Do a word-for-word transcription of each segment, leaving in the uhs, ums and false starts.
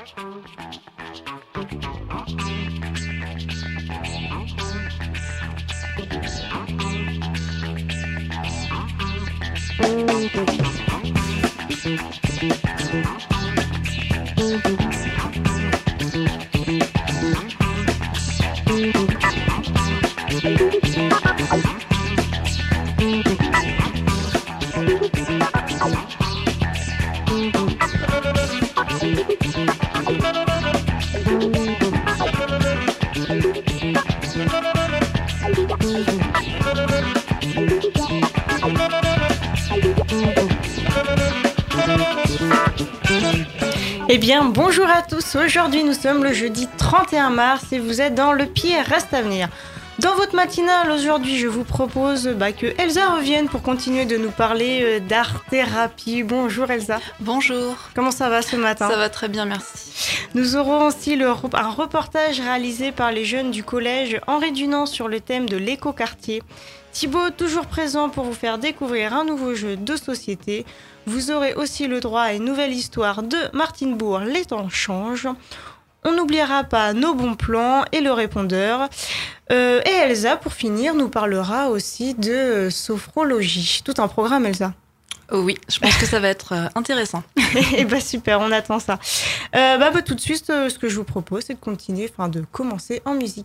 Eh bien, bonjour à tous. Aujourd'hui, nous sommes le jeudi trente et un mars et vous êtes dans Le Pied reste à venir. Dans votre matinale, aujourd'hui, je vous propose bah, que Elsa revienne pour continuer de nous parler euh, d'art-thérapie. Bonjour Elsa. Bonjour. Comment ça va ce matin ? Ça va très bien, merci. Nous aurons aussi le, un reportage réalisé par les jeunes du collège Henri Dunant sur le thème de l'écoquartier. Thibaut, toujours présent pour vous faire découvrir un nouveau jeu de société. Vous aurez aussi le droit à une nouvelle histoire de Martine Bourg, Les temps changent. On n'oubliera pas nos bons plans et le répondeur. Euh, et Elsa, pour finir, nous parlera aussi de sophrologie. Tout un programme, Elsa. Oh oui, je pense que ça va être euh, intéressant. Et bah super, on attend ça. Euh, bah, bah tout de suite, euh, ce que je vous propose, c'est de continuer, enfin de commencer en musique.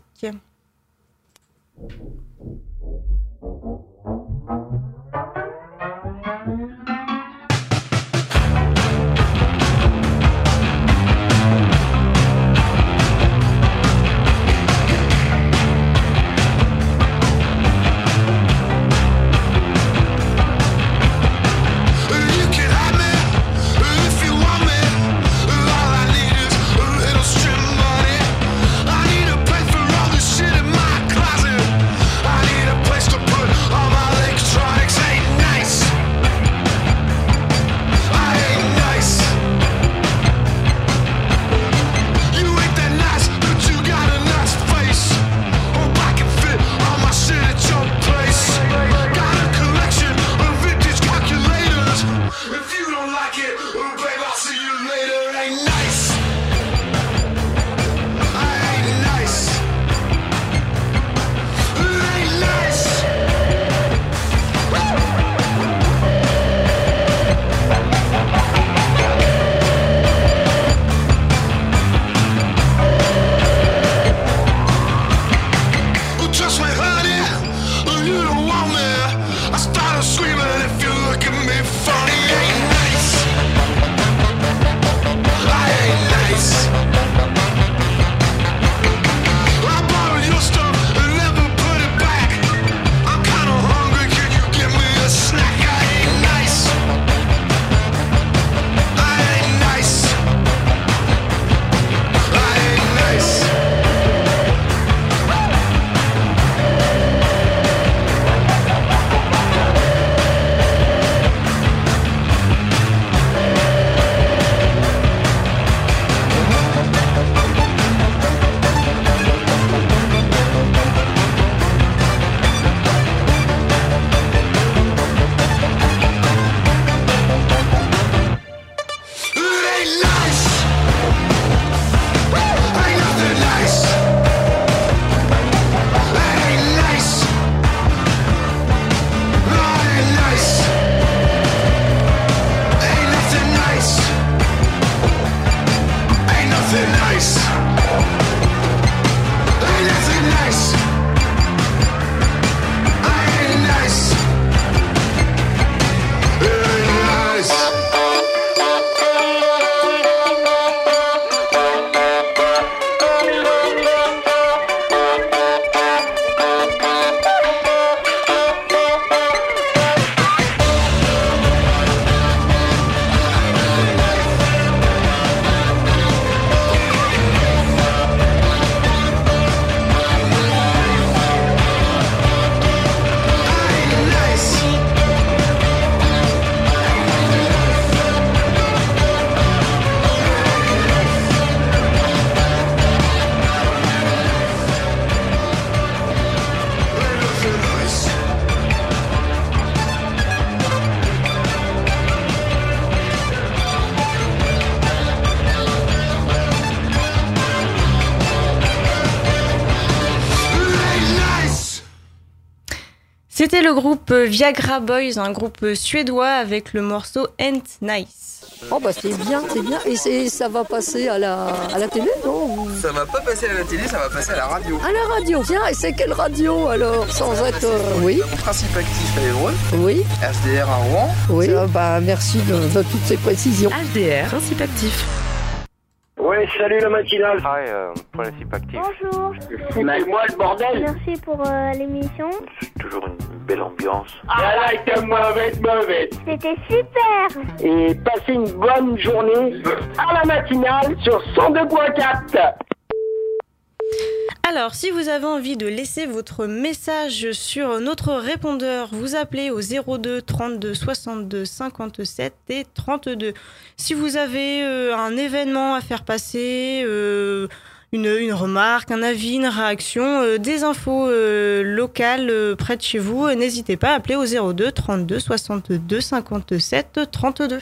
C'était le groupe Viagra Boys, un groupe suédois avec le morceau Ain't Nice. Oh bah c'est bien, c'est bien. Et c'est, ça va passer à la, à la télé, non? Ça va pas passer à la télé, ça va passer à la radio. À la radio, tiens, et c'est quelle radio alors? Sans être... Euh, oui. Principe actif à Évreux. Oui. H D R à Rouen. Oui. Ah, bah merci de, de toutes ces précisions. H D R, principe actif. Oui, salut la matinale. Hi, euh, principe actif. Bonjour. Foutez-moi le bordel. Merci pour euh, l'émission. C'est toujours une belle ambiance. I like a mauvaise, mauvaise. C'était super. Et passez une bonne journée à la matinale sur cent deux point quatre. Alors, si vous avez envie de laisser votre message sur notre répondeur, vous appelez au zéro deux trente-deux soixante-deux cinquante-sept et trente-deux. Si vous avez euh, un événement à faire passer, euh, une, une remarque, un avis, une réaction, euh, des infos euh, locales euh, près de chez vous, euh, n'hésitez pas à appeler au zéro deux trente-deux soixante-deux cinquante-sept trente-deux.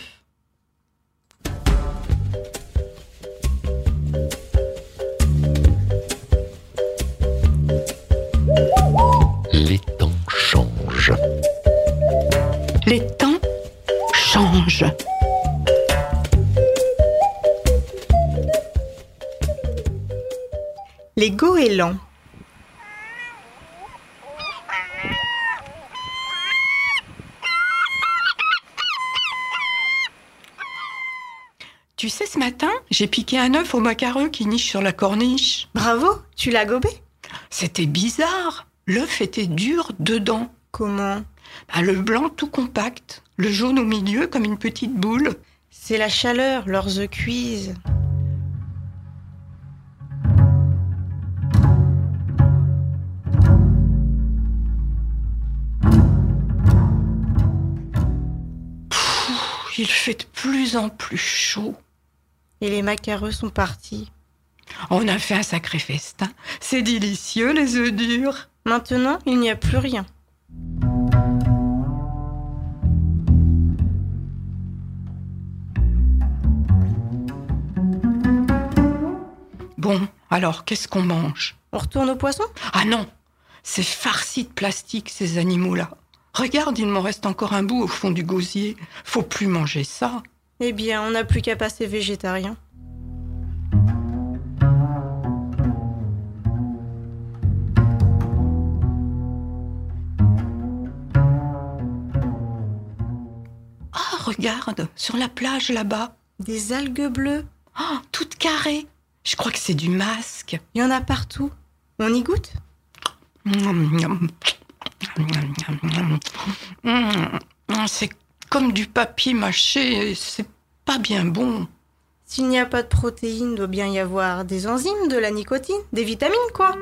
Les temps changent. Les temps changent. Les goélands. Tu sais, ce matin, j'ai piqué un œuf au macareux qui niche sur la corniche. Bravo, tu l'as gobé? C'était bizarre. L'œuf était dur dedans. Comment? Bah, le blanc tout compact, le jaune au milieu comme une petite boule. C'est la chaleur, leurs œufs cuisent. Pfff, il fait de plus en plus chaud. Et les macareux sont partis. On a fait un sacré festin. C'est délicieux, les œufs durs. Maintenant, il n'y a plus rien. Bon, alors, qu'est-ce qu'on mange? On retourne au poisson? Ah non, c'est farci de plastique, ces animaux-là. Regarde, il m'en reste encore un bout au fond du gosier. Faut plus manger ça. Eh bien, on n'a plus qu'à passer végétarien. Ah, regarde, sur la plage là-bas. Des algues bleues. Ah, toutes carrées. Je crois que c'est du masque. Il y en a partout. On y goûte? C'est comme du papier mâché, c'est pas bien bon. S'il n'y a pas de protéines, il doit bien y avoir des enzymes, de la nicotine, des vitamines, quoi.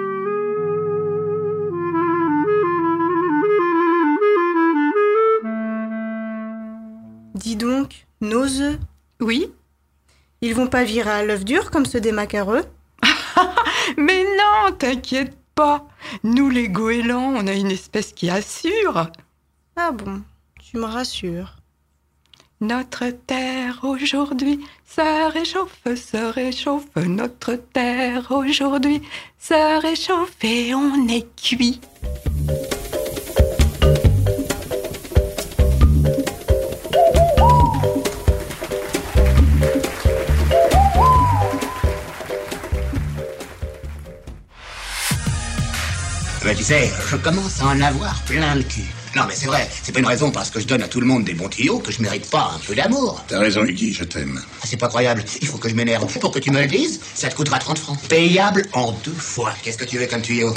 Dis donc, nos œufs, Oui? ils vont pas virer à l'œuf dur comme ceux des macareux? Mais non, t'inquiète pas. Nous, les goélands, on a une espèce qui assure. Ah bon, tu me rassures. Notre terre aujourd'hui se réchauffe, se réchauffe. Notre terre aujourd'hui se réchauffe et on est cuit. Mais tu sais, je commence à en avoir plein le cul. Non mais c'est vrai, c'est pas une raison parce que je donne à tout le monde des bons tuyaux que je mérite pas un peu d'amour. T'as raison, Iggy, je t'aime. Ah, c'est pas croyable, il faut que je m'énerve. Pour que tu me le dises, ça te coûtera trente francs. Payable en deux fois. Qu'est-ce que tu veux comme tuyau?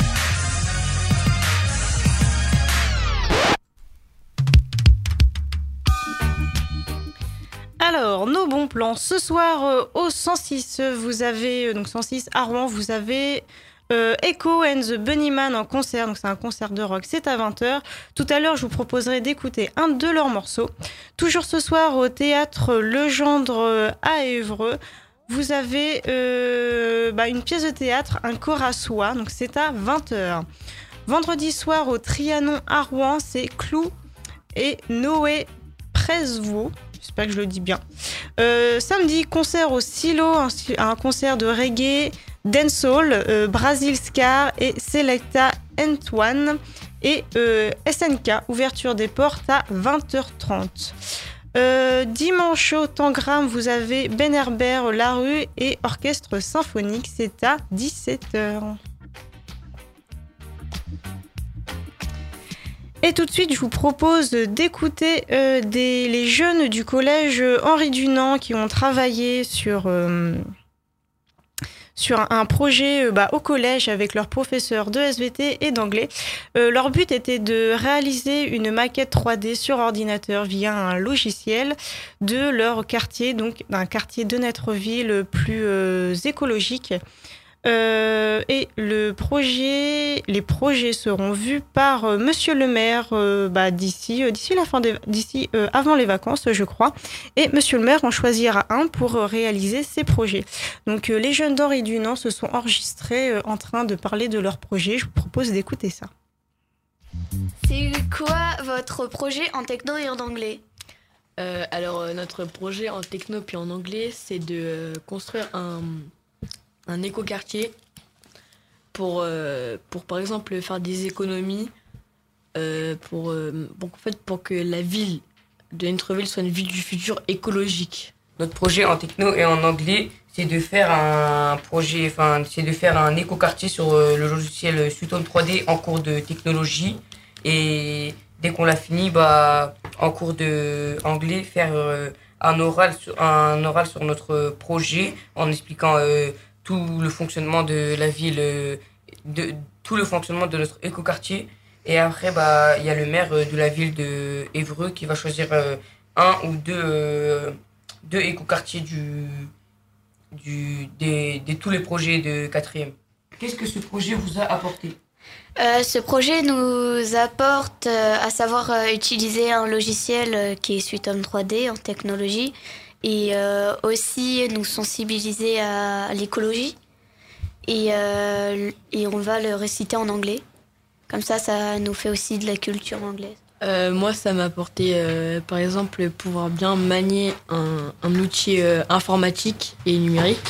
Alors, nos bons plans. Ce soir, euh, au cent six, vous avez, euh, donc cent six à Rouen, vous avez euh, Echo and the Bunnyman en concert. Donc, c'est un concert de rock, c'est à vingt heures. Tout à l'heure, je vous proposerai d'écouter un de leurs morceaux. Toujours ce soir, au théâtre Legendre euh, à Évreux, vous avez euh, bah, une pièce de théâtre, un chor à soie. Donc, c'est à vingt heures. Vendredi soir, au Trianon à Rouen, c'est Clou et Noé Presvost. J'espère que je le dis bien. Euh, samedi, concert au Silo, un, un concert de reggae, dancehall, euh, Brazil Scar et Selecta Antoine. Et euh, S N K, ouverture des portes à vingt heures trente. Euh, dimanche au Tangram, vous avez Ben Herbert, La Rue et Orchestre Symphonique, c'est à dix-sept heures. Et tout de suite, je vous propose d'écouter euh, des, les jeunes du collège Henri Dunant qui ont travaillé sur, euh, sur un, un projet euh, bah, au collège avec leurs professeurs de S V T et d'anglais. Euh, leur but était de réaliser une maquette trois D sur ordinateur via un logiciel de leur quartier, donc d'un quartier de notre ville plus euh, écologique. Euh, et le projet, les projets seront vus par euh, Monsieur le maire euh, bah, d'ici, euh, d'ici la fin des, d'ici euh, avant les vacances, je crois. Et Monsieur le maire en choisira un pour euh, réaliser ces projets. Donc euh, les jeunes d'Henri Dunant se sont enregistrés euh, en train de parler de leur projet. Je vous propose d'écouter ça. C'est quoi votre projet en techno et en anglais ? euh, Alors euh, notre projet en techno puis en anglais, c'est de euh, construire un un écoquartier pour, euh, pour par exemple faire des économies euh, pour, euh, pour, en fait, pour que la ville de Énétreville soit une ville du futur écologique. Notre projet en techno et en anglais, c'est de faire un projet, enfin c'est de faire un écoquartier sur euh, le logiciel Sutom trois D en cours de technologie, et dès qu'on l'a fini, bah en cours de anglais, faire euh, un oral sur un oral sur notre projet en expliquant euh, tout le fonctionnement de la ville, de tout le fonctionnement de notre écoquartier. Et après, bah, il y a le maire de la ville de Évreux qui va choisir euh, un ou deux, euh, deux écoquartiers du, du, des, des tous les projets de quatrième. Qu'est-ce que ce projet vous a apporté ? euh, Ce projet nous apporte euh, à savoir euh, utiliser un logiciel euh, qui est Sutom trois D en technologie, et euh, aussi nous sensibiliser à l'écologie, et, euh, et on va le réciter en anglais. Comme ça, ça nous fait aussi de la culture anglaise. Euh, moi, ça m'a apporté, euh, par exemple, pouvoir bien manier un, un outil euh, informatique et numérique.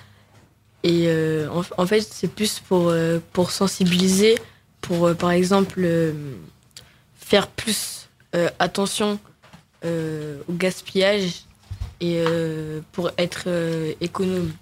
Et euh, en, en fait, c'est plus pour, euh, pour sensibiliser, pour, euh, par exemple, euh, faire plus euh, attention euh, au gaspillage, et euh, pour être euh, économe.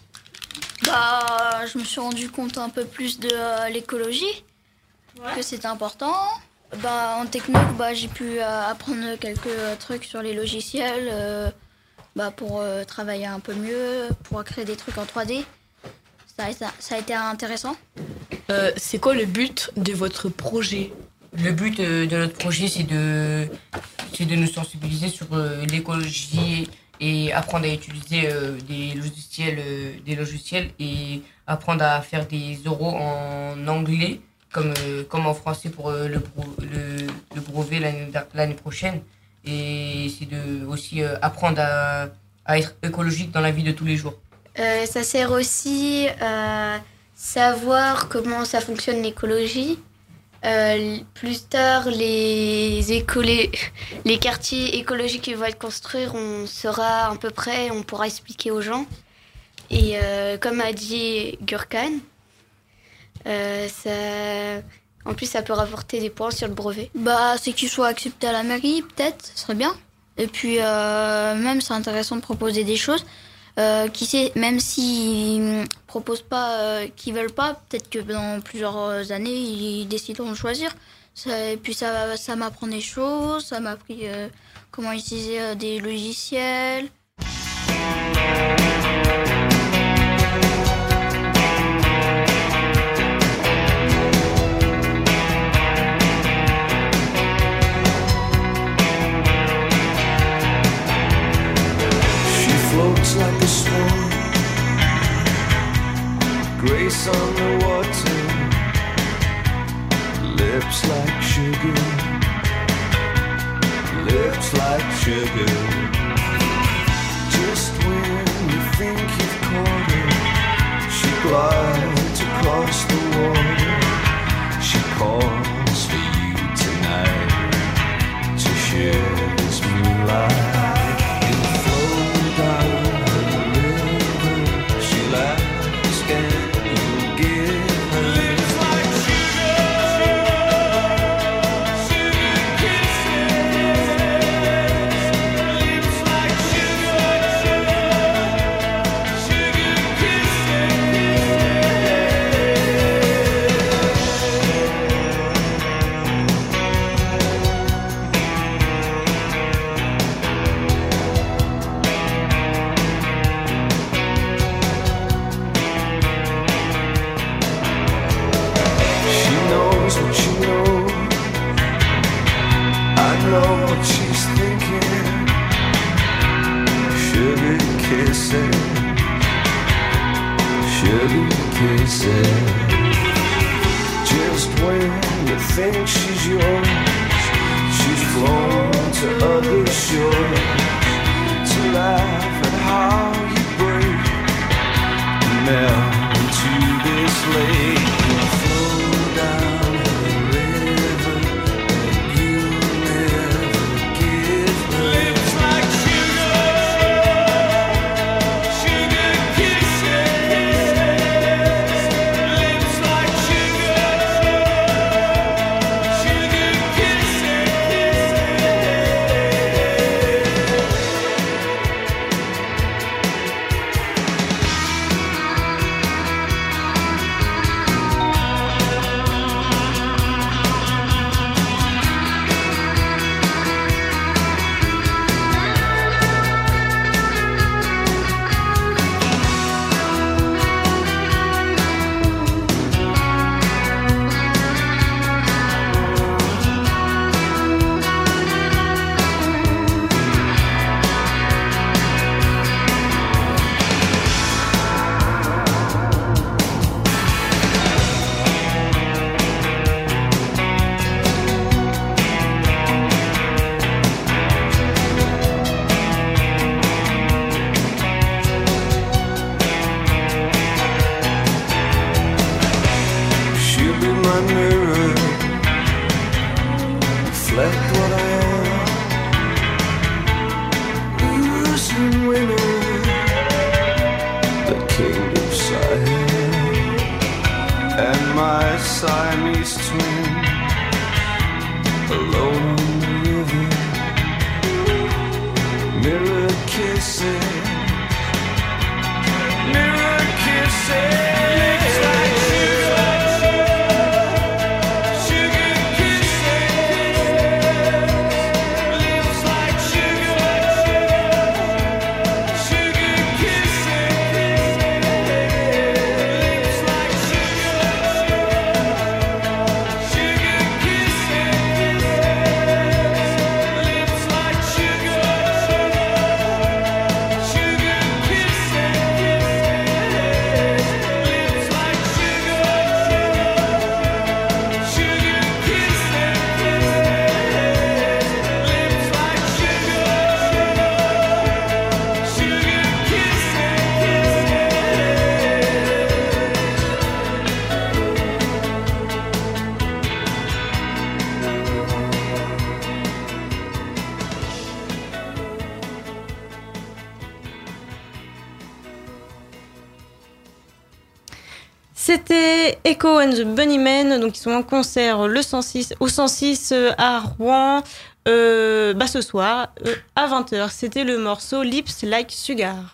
Bah, je me suis rendu compte un peu plus de euh, l'écologie, ouais. Que c'est important. Bah, en techno, bah, j'ai pu euh, apprendre quelques euh, trucs sur les logiciels euh, bah, pour euh, travailler un peu mieux, pour créer des trucs en trois D. Ça, ça, ça a été intéressant. Euh, c'est quoi le but de votre projet ? Le but euh, de notre projet, c'est de, c'est de nous sensibiliser sur euh, l'écologie et apprendre à utiliser euh, des logiciels, euh, des logiciels et apprendre à faire des oraux en anglais comme, euh, comme en français pour euh, le, le, le brevet l'année, l'année prochaine. Et c'est de aussi euh, apprendre à, à être écologique dans la vie de tous les jours. Euh, ça sert aussi à savoir comment ça fonctionne l'écologie. Euh, plus tard, les, écolés, les quartiers écologiques qui vont être construits, on sera à peu près, on pourra expliquer aux gens. Et euh, comme a dit Gurkan, euh, ça, en plus ça peut rapporter des points sur le brevet. Bah, c'est qu'ils soient acceptés à la mairie, peut-être, ce serait bien. Et puis euh, même c'est intéressant de proposer des choses. Euh, qui sait, même s'ils ne proposent pas, euh, qu'ils veulent pas, peut-être que dans plusieurs années, ils décideront de choisir. Ça, et puis ça, ça m'apprend des choses, ça m'a appris euh, comment utiliser euh, des logiciels. Floats like a swan, grace on the water, lips like sugar, lips like sugar. Just when you think you've caught her, she glides across the water. She calls for you tonight to share this moonlight. Lips like sugar, kisses, sugar kisses. Just when you think she's yours, she's flown to other shores to laugh at how you break and melt into this lake and flow down the river that you never give me. Lips like sugar, sugar kisses. Lips like sugar, sugar kisses. She'll be my mirror, reflect what I am. Losing women, the king of Siam, and my Siamese twin, alone on the river. Mirror kisses, mirror kisses. Lips like sugar, sugar kisses. Lips like sugar, sugar kisses. Lips like sugar, sugar kisses. Lips like sugar, sugar kisses. Lips like sugar, sugar C'était Echo and the Bunnymen, donc ils sont en concert le cent six, au cent six à Rouen euh, bah ce soir euh, à vingt heures. C'était le morceau Lips Like Sugar.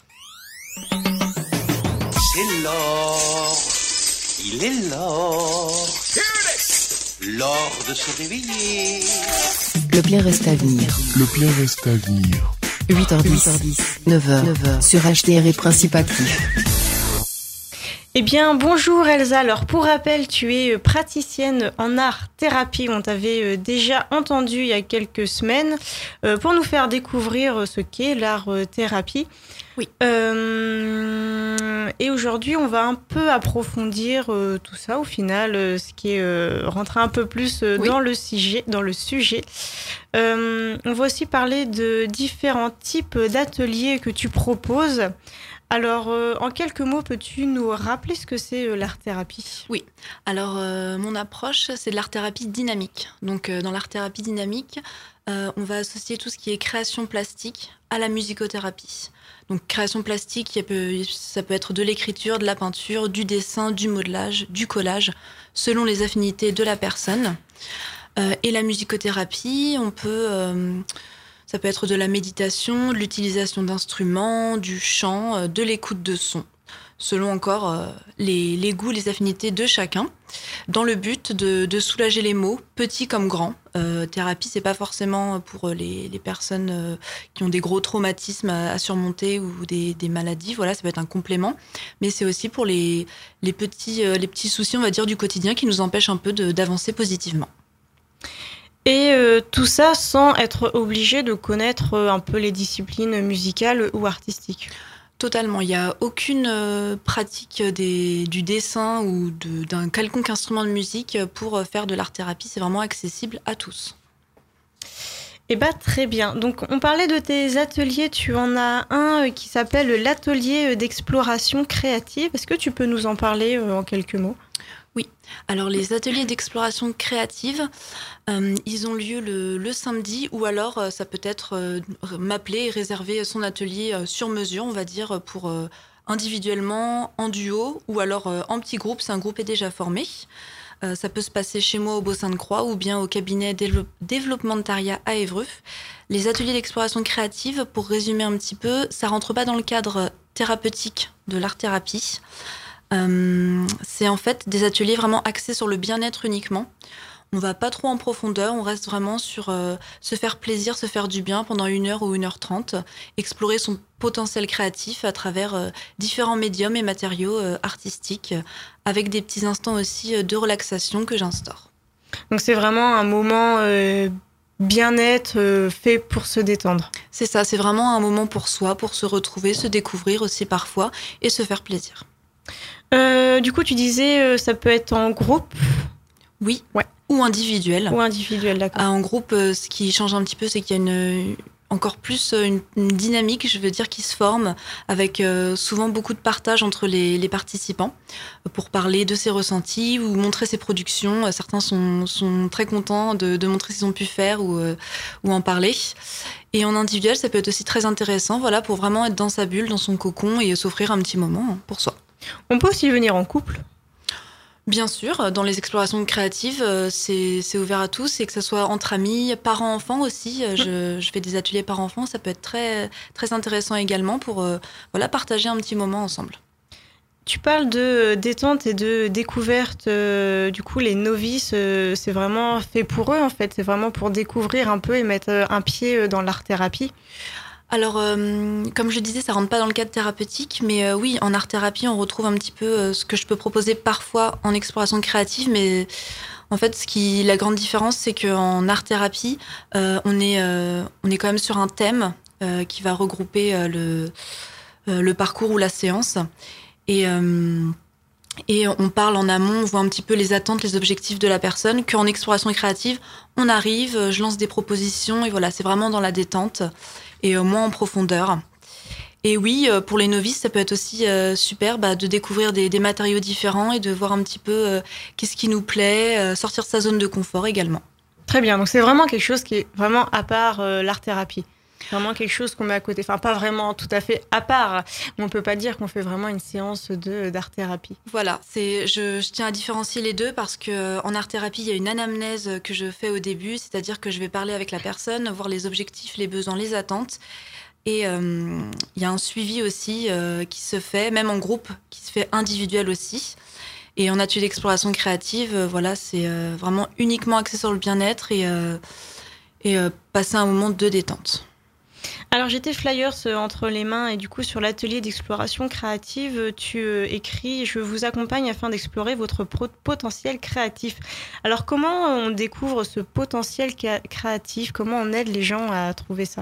C'est l'or, il est l'or, l'or de se réveiller. Le plein reste à venir. Le plein reste à venir. huit heures dix, neuf heures, sur H D R et Principe Actif. Eh bien, bonjour Elsa. Alors, pour rappel, tu es praticienne en art-thérapie. On t'avait déjà entendu il y a quelques semaines euh, pour nous faire découvrir ce qu'est l'art-thérapie. Oui. Euh, et aujourd'hui, on va un peu approfondir euh, tout ça, au final, euh, ce qui est euh, rentrer un peu plus euh, Oui. dans le sujet. Dans le sujet. Euh, on va aussi parler de différents types d'ateliers que tu proposes. Alors, euh, en quelques mots, peux-tu nous rappeler ce que c'est euh, l'art-thérapie ? Oui. Alors, euh, mon approche, c'est de l'art-thérapie dynamique. Donc, euh, dans l'art-thérapie dynamique, euh, on va associer tout ce qui est création plastique à la musicothérapie. Donc, création plastique, ça peut, ça peut être de l'écriture, de la peinture, du dessin, du modelage, du collage, selon les affinités de la personne. Euh, et la musicothérapie, on peut... Euh, Ça peut être de la méditation, de l'utilisation d'instruments, du chant, euh, de l'écoute de sons, selon encore euh, les, les goûts, les affinités de chacun, dans le but de, de soulager les maux, petits comme grands. Euh, thérapie, c'est pas forcément pour les, les personnes euh, qui ont des gros traumatismes à, à surmonter ou des, des maladies. Voilà, ça peut être un complément, mais c'est aussi pour les, les, petits, euh, les petits soucis, on va dire, du quotidien qui nous empêchent un peu de, d'avancer positivement. Et euh, tout ça sans être obligé de connaître euh, un peu les disciplines musicales ou artistiques. Totalement. Il n'y a aucune euh, pratique des, du dessin ou de, d'un quelconque instrument de musique pour faire de l'art-thérapie. C'est vraiment accessible à tous. Eh bien, très bien. Donc, on parlait de tes ateliers. Tu en as un qui s'appelle l'atelier d'exploration créative. Est-ce que tu peux nous en parler en quelques mots ? Oui. Alors, les ateliers d'exploration créative, euh, ils ont lieu le, le samedi, ou alors euh, ça peut être euh, m'appeler et réserver son atelier euh, sur mesure, on va dire, pour euh, individuellement, en duo, ou alors euh, en petit groupe, si un groupe est déjà formé. Euh, ça peut se passer chez moi au Beau-Sainte-Croix ou bien au cabinet Dévelop- Développementariat à Évreux. Les ateliers d'exploration créative, pour résumer un petit peu, ça rentre pas dans le cadre thérapeutique de l'art-thérapie. Euh, c'est en fait des ateliers vraiment axés sur le bien-être uniquement. On va pas trop en profondeur, on reste vraiment sur euh, se faire plaisir, se faire du bien pendant une heure ou une heure trente, explorer son potentiel créatif à travers euh, différents médiums et matériaux euh, artistiques, euh, avec des petits instants aussi euh, de relaxation que j'instaure. Donc c'est vraiment un moment euh, bien-être euh, fait pour se détendre. C'est ça, c'est vraiment un moment pour soi, pour se retrouver, se découvrir aussi parfois et se faire plaisir. Euh, du coup, tu disais, euh, ça peut être en groupe ? Oui, ouais. Ou individuel. Ou individuel, d'accord. Ah, en groupe, euh, ce qui change un petit peu, c'est qu'il y a une, encore plus une, une dynamique, je veux dire, qui se forme avec euh, souvent beaucoup de partage entre les, les participants pour parler de ses ressentis ou montrer ses productions. Certains sont, sont très contents de, de montrer ce qu'ils ont pu faire ou, euh, ou en parler. Et en individuel, ça peut être aussi très intéressant, voilà, pour vraiment être dans sa bulle, dans son cocon et s'offrir un petit moment pour soi. On peut aussi venir en couple ? Bien sûr, dans les explorations créatives, c'est, c'est ouvert à tous, et que ce soit entre amis, parents-enfants aussi. Je, je fais des ateliers parents-enfants, ça peut être très, très intéressant également pour euh, voilà, partager un petit moment ensemble. Tu parles de détente et de découverte. Euh, du coup, les novices, euh, c'est vraiment fait pour eux, en fait. C'est vraiment pour découvrir un peu et mettre un pied dans l'art-thérapie. Alors, euh, comme je disais, ça rentre pas dans le cadre thérapeutique, mais euh, oui, en art-thérapie, on retrouve un petit peu euh, ce que je peux proposer parfois en exploration créative, mais en fait, ce qui, la grande différence, c'est qu'en art-thérapie, euh, on est, euh, on est quand même sur un thème euh, qui va regrouper euh, le, euh, le parcours ou la séance, et euh, et on parle en amont, on voit un petit peu les attentes, les objectifs de la personne, qu'en exploration créative, on arrive, je lance des propositions, et voilà, c'est vraiment dans la détente et moins en profondeur. Et oui, pour les novices, ça peut être aussi euh, super bah, de découvrir des, des matériaux différents et de voir un petit peu euh, qu'est-ce qui nous plaît, euh, sortir de sa zone de confort également. Très bien, donc c'est vraiment quelque chose qui est vraiment à part euh, l'art-thérapie. Vraiment quelque chose qu'on met à côté. Enfin, pas vraiment tout à fait à part, mais on peut pas dire qu'on fait vraiment une séance de, d'art-thérapie. Voilà, c'est, je, je tiens à différencier les deux parce qu'en art-thérapie, il y a une anamnèse que je fais au début, c'est-à-dire que je vais parler avec la personne, voir les objectifs, les besoins, les attentes. Et euh, il y a un suivi aussi euh, qui se fait, même en groupe, qui se fait individuel aussi. Et en atelier d'exploration créative, euh, voilà, c'est euh, vraiment uniquement axé sur le bien-être et, euh, et euh, passer un moment de détente. Alors j'ai tes flyers entre les mains et du coup sur l'atelier d'exploration créative, tu euh, écris « Je vous accompagne afin d'explorer votre pro- potentiel créatif ». Alors comment on découvre ce potentiel ca- créatif ? Comment on aide les gens à trouver ça ?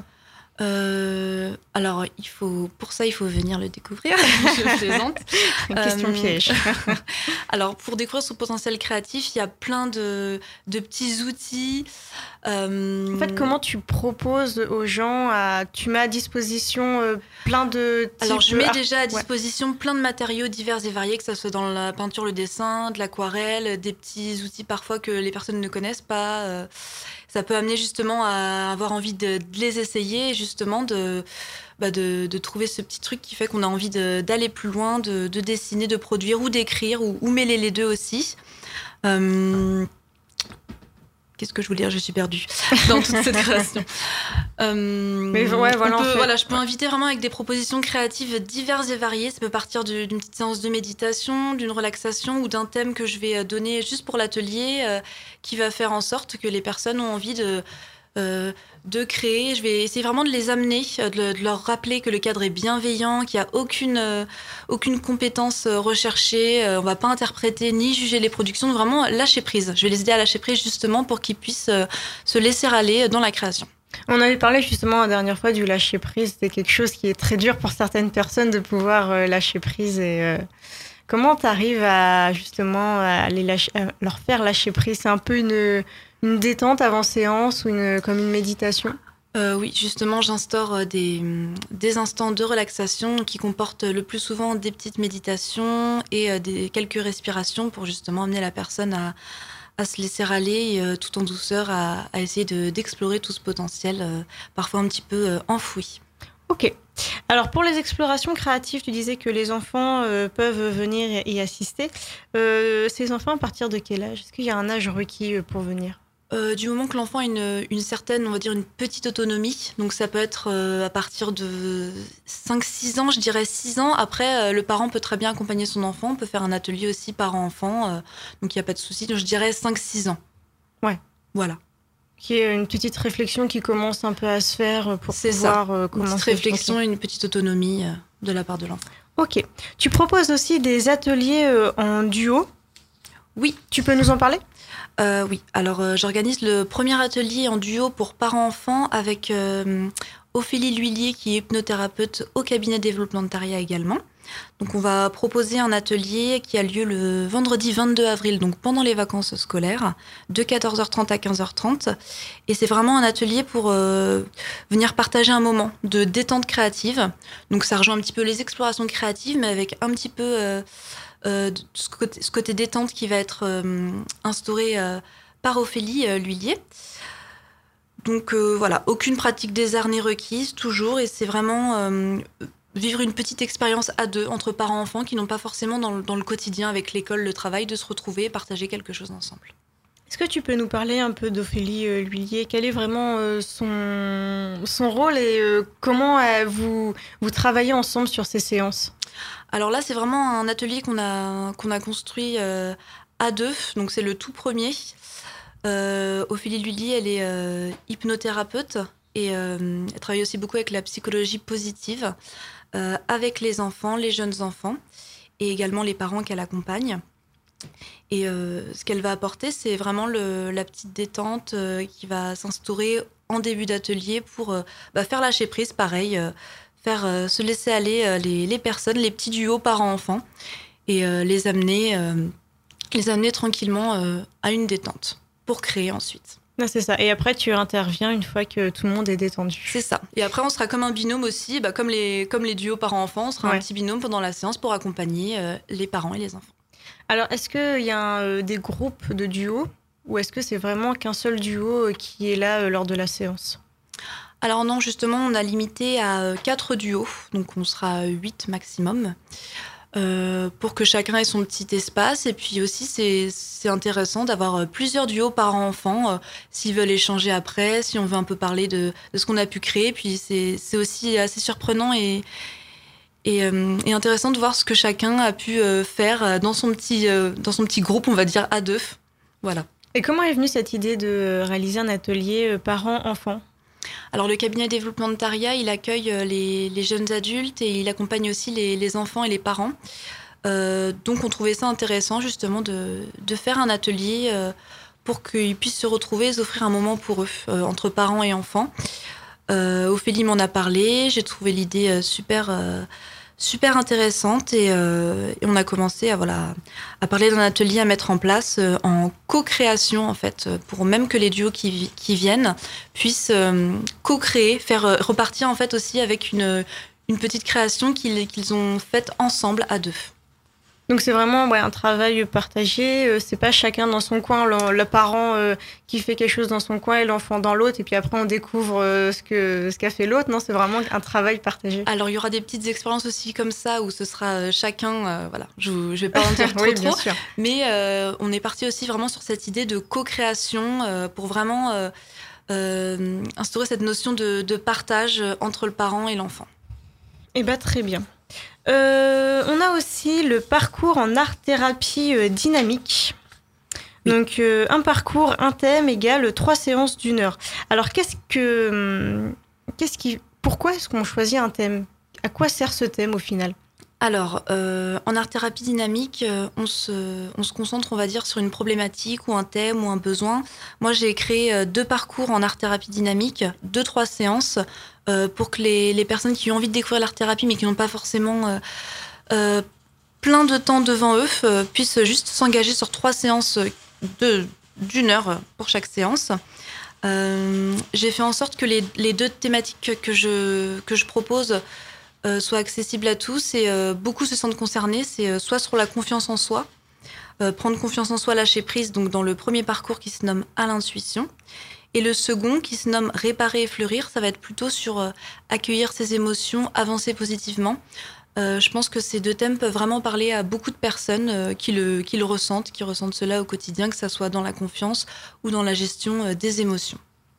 Euh, alors, il faut, pour ça, il faut venir le découvrir. Je plaisante. Question euh, piège. Alors, pour découvrir son potentiel créatif, il y a plein de, de petits outils. Euh... En fait, comment tu proposes aux gens à... Tu mets à disposition euh, plein de types. Alors, je mets art... déjà à disposition ouais. plein de matériaux divers et variés, que ce soit dans la peinture, le dessin, de l'aquarelle, des petits outils parfois que les personnes ne connaissent pas. Euh... Ça peut amener justement à avoir envie de, de les essayer, justement de, bah de, de trouver ce petit truc qui fait qu'on a envie de, d'aller plus loin, de, de dessiner, de produire ou d'écrire ou, ou mêler les deux aussi. Euh, Qu'est-ce que je voulais dire ? Je suis perdue dans toute cette création. Euh, Mais ouais, voilà, peut, en fait. voilà, je peux inviter vraiment avec des propositions créatives diverses et variées. Ça peut partir de, d'une petite séance de méditation, d'une relaxation ou d'un thème que je vais donner juste pour l'atelier euh, qui va faire en sorte que les personnes ont envie de, euh, de créer. Je vais essayer vraiment de les amener, de, de leur rappeler que le cadre est bienveillant, qu'il n'y a aucune, euh, aucune compétence recherchée. Euh, on ne va pas interpréter ni juger les productions, vraiment lâcher prise. Je vais les aider à lâcher prise justement pour qu'ils puissent euh, se laisser aller dans la création. On avait parlé justement la dernière fois du lâcher prise. C'est quelque chose qui est très dur pour certaines personnes de pouvoir euh, lâcher prise. Et euh, comment tu arrives à justement à les lâcher, à leur faire lâcher prise? C'est un peu une, une détente avant séance ou une, comme une méditation? Euh, oui, justement, j'instaure des, des instants de relaxation qui comportent le plus souvent des petites méditations et euh, des, quelques respirations pour justement amener la personne à, à se laisser aller euh, tout en douceur, à, à essayer de, d'explorer tout ce potentiel, euh, parfois un petit peu euh, enfoui. Ok. Alors pour les explorations créatives, tu disais que les enfants euh, peuvent venir y assister. Euh, ces enfants, à partir de quel âge? Est-ce qu'il y a un âge requis pour venir? Euh, du moment que l'enfant a une, une certaine, on va dire, une petite autonomie, donc ça peut être euh, à partir de cinq six ans, je dirais six ans. Après, euh, le parent peut très bien accompagner son enfant, on peut faire un atelier aussi parent-enfant, euh, donc il n'y a pas de souci. Donc je dirais cinq six ans. Ouais. Voilà. Qui est une petite réflexion qui commence un peu à se faire pour C'est pouvoir ça. Euh, une commencer. petite réflexion et une petite autonomie euh, de la part de l'enfant. Ok. Tu proposes aussi des ateliers euh, en duo? Oui. Tu peux nous en parler? Euh, oui, alors euh, j'organise le premier atelier en duo pour parents-enfants avec euh, Ophélie L'Huillier qui est hypnothérapeute au cabinet développement de Taria également. Donc on va proposer un atelier qui a lieu le vendredi vingt-deux avril, donc pendant les vacances scolaires, de quatorze heures trente à quinze heures trente. Et c'est vraiment un atelier pour euh, venir partager un moment de détente créative. Donc ça rejoint un petit peu les explorations créatives, mais avec un petit peu... Euh, Euh, ce, côté, ce côté détente qui va être euh, instauré euh, par Ophélie euh, L'Huillier. Donc euh, voilà, aucune pratique des arts n'est requise, toujours, et c'est vraiment euh, vivre une petite expérience à deux entre parents-enfants qui n'ont pas forcément dans le, dans le quotidien avec l'école, le travail, de se retrouver et partager quelque chose ensemble. Est-ce que tu peux nous parler un peu d'Ophélie euh, L'Huillier? Quel est vraiment euh, son, son rôle et euh, comment euh, vous, vous travaillez ensemble sur ces séances? Alors là, c'est vraiment un atelier qu'on a, qu'on a construit euh, à deux, donc c'est le tout premier. Euh, Ophélie L'Huillier, elle est euh, hypnothérapeute et euh, elle travaille aussi beaucoup avec la psychologie positive, euh, avec les enfants, les jeunes enfants et également les parents qu'elle accompagne. Et euh, ce qu'elle va apporter, c'est vraiment le, la petite détente euh, qui va s'instaurer en début d'atelier pour euh, bah, faire lâcher prise, pareil, euh, faire euh, se laisser aller euh, les, les personnes, les petits duos parents-enfants, et euh, les amener, euh, les amener tranquillement euh, à une détente pour créer ensuite. Non, c'est ça. Et après, tu interviens une fois que tout le monde est détendu. C'est ça. Et après, on sera comme un binôme aussi, bah, comme, les, comme les duos parents-enfants, on sera Ouais. un petit binôme pendant la séance pour accompagner euh, les parents et les enfants. Alors, est-ce qu'il y a un, euh, des groupes de duos ou est-ce que c'est vraiment qu'un seul duo euh, qui est là euh, lors de la séance? Alors non, justement, on a limité à quatre duos, donc on sera à huit maximum, euh, pour que chacun ait son petit espace. Et puis aussi, c'est, c'est intéressant d'avoir plusieurs duos par enfant, euh, s'ils veulent échanger après, si on veut un peu parler de, de ce qu'on a pu créer. Puis c'est, c'est aussi assez surprenant et, et, euh, et intéressant de voir ce que chacun a pu euh, faire dans son, petit, euh, dans son petit groupe, on va dire, à deux. Voilà. Et comment est venue cette idée de réaliser un atelier euh, parents-enfants? Alors le cabinet développement de Taria, il accueille les, les jeunes adultes et il accompagne aussi les, les enfants et les parents. Euh, donc on trouvait ça intéressant justement de, de faire un atelier euh, pour qu'ils puissent se retrouver et s'offrir un moment pour eux, euh, entre parents et enfants. Euh, Ophélie m'en a parlé, j'ai trouvé l'idée euh, super, euh, super intéressante et, euh, et on a commencé à, voilà, à parler d'un atelier à mettre en place euh, en co-création en fait, pour même que les duos qui, qui viennent puissent euh, co-créer, faire euh, repartir en fait aussi avec une, une petite création qu'ils, qu'ils ont faite ensemble à deux. Donc c'est vraiment ouais, un travail partagé, euh, c'est pas chacun dans son coin, le, le parent euh, qui fait quelque chose dans son coin et l'enfant dans l'autre, et puis après on découvre euh, ce, que, ce qu'a fait l'autre. Non, c'est vraiment un travail partagé. Alors il y aura des petites expériences aussi comme ça, où ce sera euh, chacun, euh, voilà, je, je vais pas en dire trop oui, trop, bien sûr. mais euh, on est parti aussi vraiment sur cette idée de co-création, euh, pour vraiment euh, euh, instaurer cette notion de, de partage entre le parent et l'enfant. Eh bien très bien. Euh, on a aussi le parcours en art-thérapie euh, dynamique. Donc, euh, un parcours, un thème égale trois séances d'une heure. Alors, qu'est-ce que, qu'est-ce qui, pourquoi est-ce qu'on choisit un thème? À quoi sert ce thème au final? Alors, euh, en art-thérapie dynamique, euh, on, se, on se concentre, on va dire, sur une problématique ou un thème ou un besoin. Moi, j'ai créé euh, deux parcours en art-thérapie dynamique, deux, trois séances, euh, pour que les, les personnes qui ont envie de découvrir l'art-thérapie, mais qui n'ont pas forcément euh, euh, plein de temps devant eux, euh, puissent juste s'engager sur trois séances de, d'une heure pour chaque séance. Euh, j'ai fait en sorte que les, les deux thématiques que je, que je propose Euh, soit accessible à tous et euh, beaucoup se sentent concernés. C'est euh, soit sur la confiance en soi, euh, prendre confiance en soi, lâcher prise, donc dans le premier parcours qui se nomme à l'intuition, et le second qui se nomme réparer et fleurir, ça va être plutôt sur euh, accueillir ses émotions, avancer positivement. Euh, je pense que ces deux thèmes peuvent vraiment parler à beaucoup de personnes euh, qui, le, qui le ressentent, qui ressentent cela au quotidien, que ça soit dans la confiance ou dans la gestion euh, des émotions.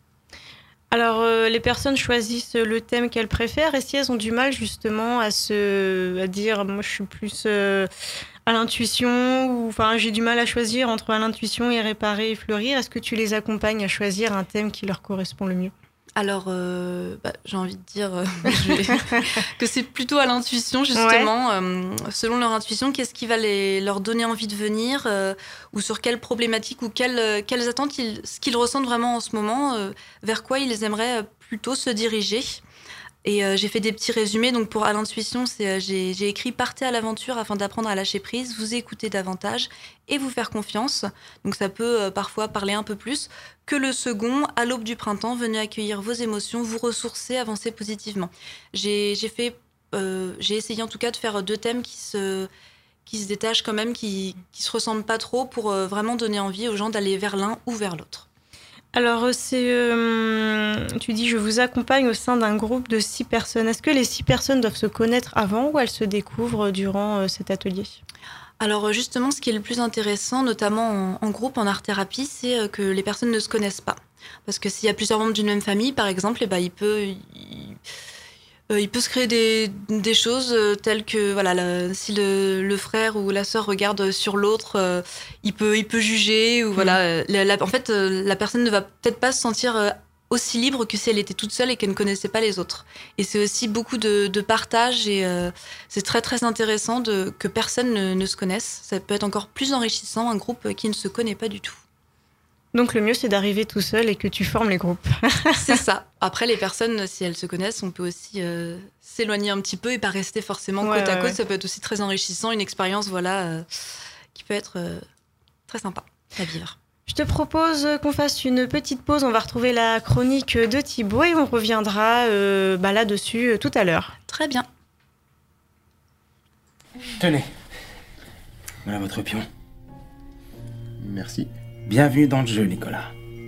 Alors, euh, les personnes choisissent le thème qu'elles préfèrent et si elles ont du mal justement à se à dire moi je suis plus euh, à l'intuition ou enfin j'ai du mal à choisir entre à l'intuition et réparer et fleurir, est-ce que tu les accompagnes à choisir un thème qui leur correspond le mieux? Alors, euh, bah, j'ai envie de dire euh, je vais... que c'est plutôt à l'intuition, justement. Ouais. Euh, selon leur intuition, qu'est-ce qui va les, leur donner envie de venir euh, ou sur quelles problématiques ou quelles, quelles attentes, ils, ce qu'ils ressentent vraiment en ce moment, euh, vers quoi ils aimeraient plutôt se diriger. Et euh, j'ai fait des petits résumés. Donc, pour à l'intuition, c'est, euh, j'ai, j'ai écrit « Partez à l'aventure afin d'apprendre à lâcher prise, vous écouter davantage et vous faire confiance ». Donc, ça peut euh, parfois parler un peu plus que le second. À l'aube du printemps, venez accueillir vos émotions, vous ressourcer, avancer positivement. J'ai, j'ai, fait, euh, j'ai essayé en tout cas de faire deux thèmes qui se, qui se détachent quand même, qui ne se ressemblent pas trop pour euh, vraiment donner envie aux gens d'aller vers l'un ou vers l'autre. Alors, c'est, euh, tu dis, je vous accompagne au sein d'un groupe de six personnes. Est-ce que les six personnes doivent se connaître avant ou elles se découvrent durant euh, cet atelier? Alors justement, ce qui est le plus intéressant, notamment en, en groupe, en art-thérapie, c'est que les personnes ne se connaissent pas. Parce que s'il y a plusieurs membres d'une même famille, par exemple, eh ben, il peut... Il... Euh, il peut se créer des, des choses euh, telles que voilà, la, si le, le frère ou la sœur regarde sur l'autre, euh, il, peut, il peut juger. Ou, mmh. voilà, euh, la, la, en fait, euh, la personne ne va peut-être pas se sentir euh, aussi libre que si elle était toute seule et qu'elle ne connaissait pas les autres. Et c'est aussi beaucoup de, de partage et euh, c'est très très intéressant de, que personne ne, ne se connaisse. Ça peut être encore plus enrichissant, un groupe qui ne se connaît pas du tout. Donc le mieux, c'est d'arriver tout seul et que tu formes les groupes. C'est ça. Après, les personnes, si elles se connaissent, on peut aussi euh, s'éloigner un petit peu et pas rester forcément ouais, côte à côte. Ouais. Ça peut être aussi très enrichissant, une expérience voilà, euh, qui peut être euh, très sympa à vivre. Je te propose qu'on fasse une petite pause. On va retrouver la chronique de Thibaut et on reviendra euh, bah, là-dessus euh, tout à l'heure. Très bien. Tenez. Voilà votre pion. Merci. Bienvenue dans le jeu, Nicolas.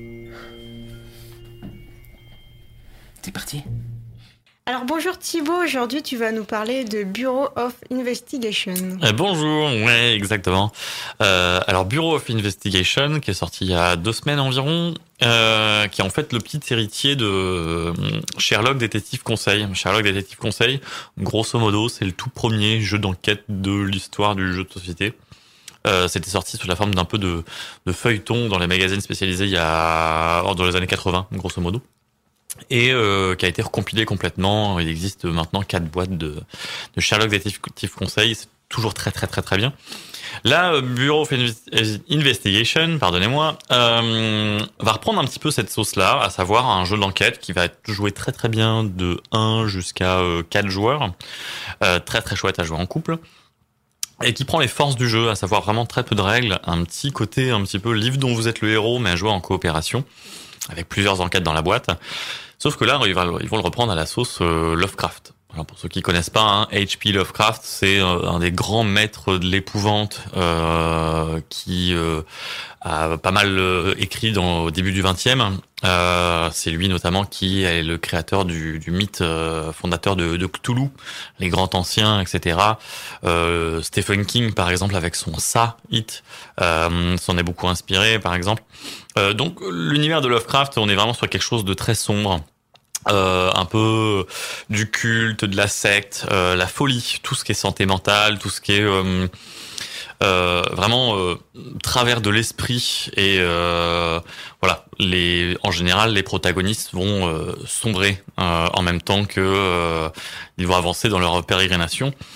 C'est parti. Alors bonjour Thibaut, aujourd'hui tu vas nous parler de Bureau of Investigation. Euh, bonjour, ouais exactement. Euh, alors Bureau of Investigation qui est sorti il y a deux semaines environ, euh, qui est en fait le petit héritier de Sherlock Détective Conseil. Sherlock Détective Conseil, grosso modo c'est le tout premier jeu d'enquête de l'histoire du jeu de société. Euh, c'était sorti sous la forme d'un peu de, de feuilleton dans les magazines spécialisés il y a dans les années quatre-vingts, grosso modo, et euh, qui a été recompilé complètement. Il existe maintenant quatre boîtes de, de Sherlock Détective Conseil. C'est toujours très très très très bien. Là, Bureau of Investigation, pardonnez-moi, euh, va reprendre un petit peu cette sauce-là, à savoir un jeu d'enquête qui va être joué très très bien de un jusqu'à quatre joueurs, euh, très très chouette à jouer en couple. Et qui prend les forces du jeu, à savoir vraiment très peu de règles, un petit côté un petit peu livre dont vous êtes le héros, mais à jouer en coopération, avec plusieurs enquêtes dans la boîte. Sauf que là, ils vont le reprendre à la sauce Lovecraft. Alors pour ceux qui connaissent pas, hein, H P Lovecraft, c'est un des grands maîtres de l'épouvante euh, qui euh, a pas mal euh, écrit dans, au début du vingtième. Euh, c'est lui notamment qui est le créateur du, du mythe euh, fondateur de, de Cthulhu, les grands anciens, et cetera. Euh, Stephen King, par exemple, avec son Sa, It, euh, s'en est beaucoup inspiré, par exemple. Euh, donc l'univers de Lovecraft, on est vraiment sur quelque chose de très sombre. Euh, un peu du culte, de la secte, euh, la folie, tout ce qui est santé mentale, tout ce qui est euh, euh, vraiment euh, travers de l'esprit et euh, voilà. Les, en général, les protagonistes vont euh, sombrer euh, en même temps que euh, ils vont avancer dans leur pérégrination.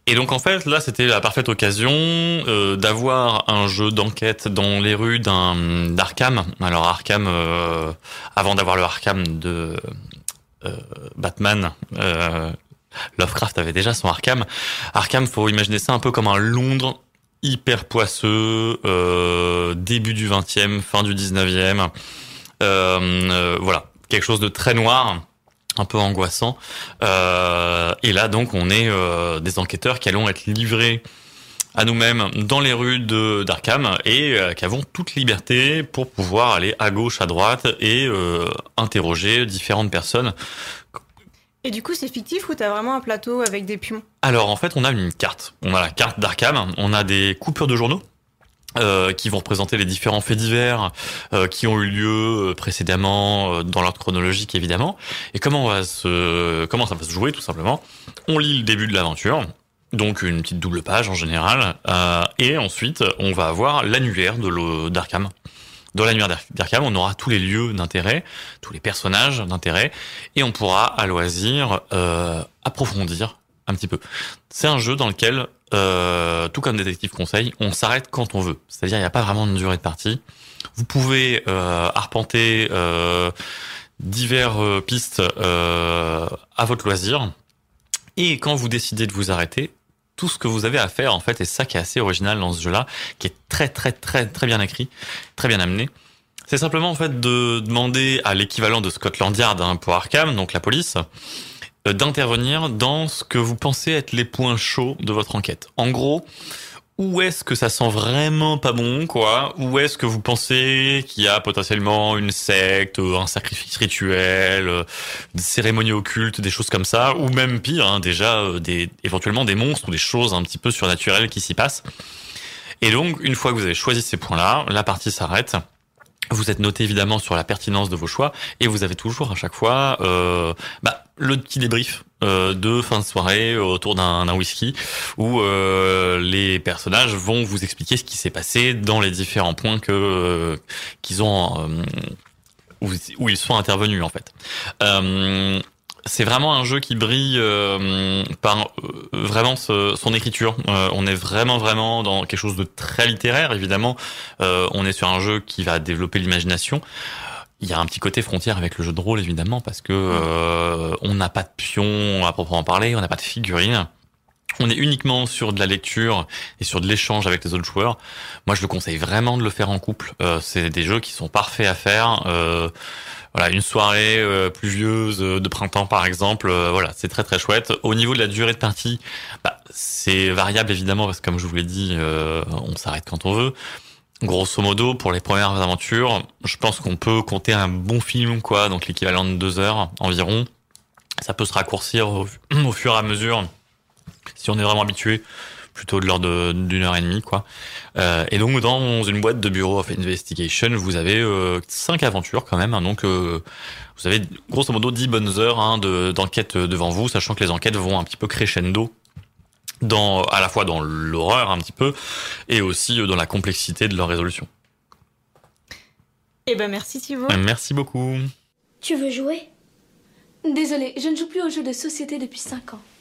Et donc en fait, là, c'était la parfaite occasion euh, d'avoir un jeu d'enquête dans les rues d'un d'Arkham. Alors Arkham, euh, avant d'avoir le Arkham de euh, Batman, euh, Lovecraft avait déjà son Arkham. Arkham, faut imaginer ça un peu comme un Londres hyper poisseux, euh, début du vingtième, fin du dix-neuvième. Euh, euh, voilà, quelque chose de très noir, un peu angoissant. Euh, et là, donc, on est euh, des enquêteurs qui allons être livrés à nous-mêmes dans les rues de d'Arkham et euh, qui avons toute liberté pour pouvoir aller à gauche, à droite et euh, interroger différentes personnes. Et du coup, c'est fictif ou t'as vraiment un plateau avec des pions? Alors, en fait, on a une carte. On a la carte d'Arkham. On a des coupures de journaux euh, qui vont représenter les différents faits divers euh, qui ont eu lieu précédemment euh, dans l'ordre chronologique, évidemment. Et comment on va se, comment ça va se jouer, tout simplement? On lit le début de l'aventure. Donc, une petite double page, en général. Euh, et ensuite, on va avoir l'annuaire de le, d'Arkham. Dans l'annuaire d'Arkham, on aura tous les lieux d'intérêt, tous les personnages d'intérêt, et on pourra, à loisir, euh, approfondir un petit peu. C'est un jeu dans lequel, euh, tout comme Détective Conseil, on s'arrête quand on veut. C'est-à-dire, il n'y a pas vraiment de durée de partie. Vous pouvez euh, arpenter euh, diverses pistes euh, à votre loisir, et quand vous décidez de vous arrêter, tout ce que vous avez à faire, en fait, et c'est ça qui est assez original dans ce jeu-là, qui est très, très, très, très bien écrit, très bien amené. C'est simplement, en fait, de demander à l'équivalent de Scotland Yard hein, pour Arkham, donc la police, euh, d'intervenir dans ce que vous pensez être les points chauds de votre enquête. En gros, où est-ce que ça sent vraiment pas bon, quoi? Où est-ce que vous pensez qu'il y a potentiellement une secte, un sacrifice rituel, des cérémonies occultes, des choses comme ça, ou même pire, hein, déjà des éventuellement des monstres ou des choses un petit peu surnaturelles qui s'y passent. Et donc, une fois que vous avez choisi ces points-là, la partie s'arrête. Vous êtes noté évidemment sur la pertinence de vos choix et vous avez toujours à chaque fois euh, bah, le petit débrief euh, de fin de soirée autour d'un, d'un whisky où euh, les personnages vont vous expliquer ce qui s'est passé dans les différents points que euh, qu'ils ont euh, où, où ils sont intervenus en fait. Euh, C'est vraiment un jeu qui brille euh, par euh, vraiment ce, son écriture. Euh, on est vraiment vraiment dans quelque chose de très littéraire, évidemment. Euh, on est sur un jeu qui va développer l'imagination. Il y a un petit côté frontière avec le jeu de rôle, évidemment, parce que euh, on n'a pas de pions à proprement parler, on n'a pas de figurines. On est uniquement sur de la lecture et sur de l'échange avec les autres joueurs. Moi, je le conseille vraiment de le faire en couple. Euh, c'est des jeux qui sont parfaits à faire. Euh, Voilà, une soirée euh, pluvieuse euh, de printemps par exemple, euh, voilà, c'est très très chouette. Au niveau de la durée de partie, bah, c'est variable évidemment parce que comme je vous l'ai dit, euh, on s'arrête quand on veut. Grosso modo, pour les premières aventures, je pense qu'on peut compter un bon film, quoi, donc l'équivalent de deux heures environ. Ça peut se raccourcir au, au fur et à mesure si on est vraiment habitué. Plutôt de l'ordre d'une heure et demie, quoi. Euh, et donc, dans une boîte de Bureau of Investigation, vous avez euh, cinq aventures quand même. Hein, donc, euh, vous avez grosso modo dix bonnes heures hein, de, d'enquête devant vous, sachant que les enquêtes vont un petit peu crescendo, dans, à la fois dans l'horreur un petit peu, et aussi dans la complexité de leur résolution. Eh ben, merci Thibaut. Euh, merci beaucoup. Tu veux jouer? Désolée, je ne joue plus aux jeux de société depuis cinq ans.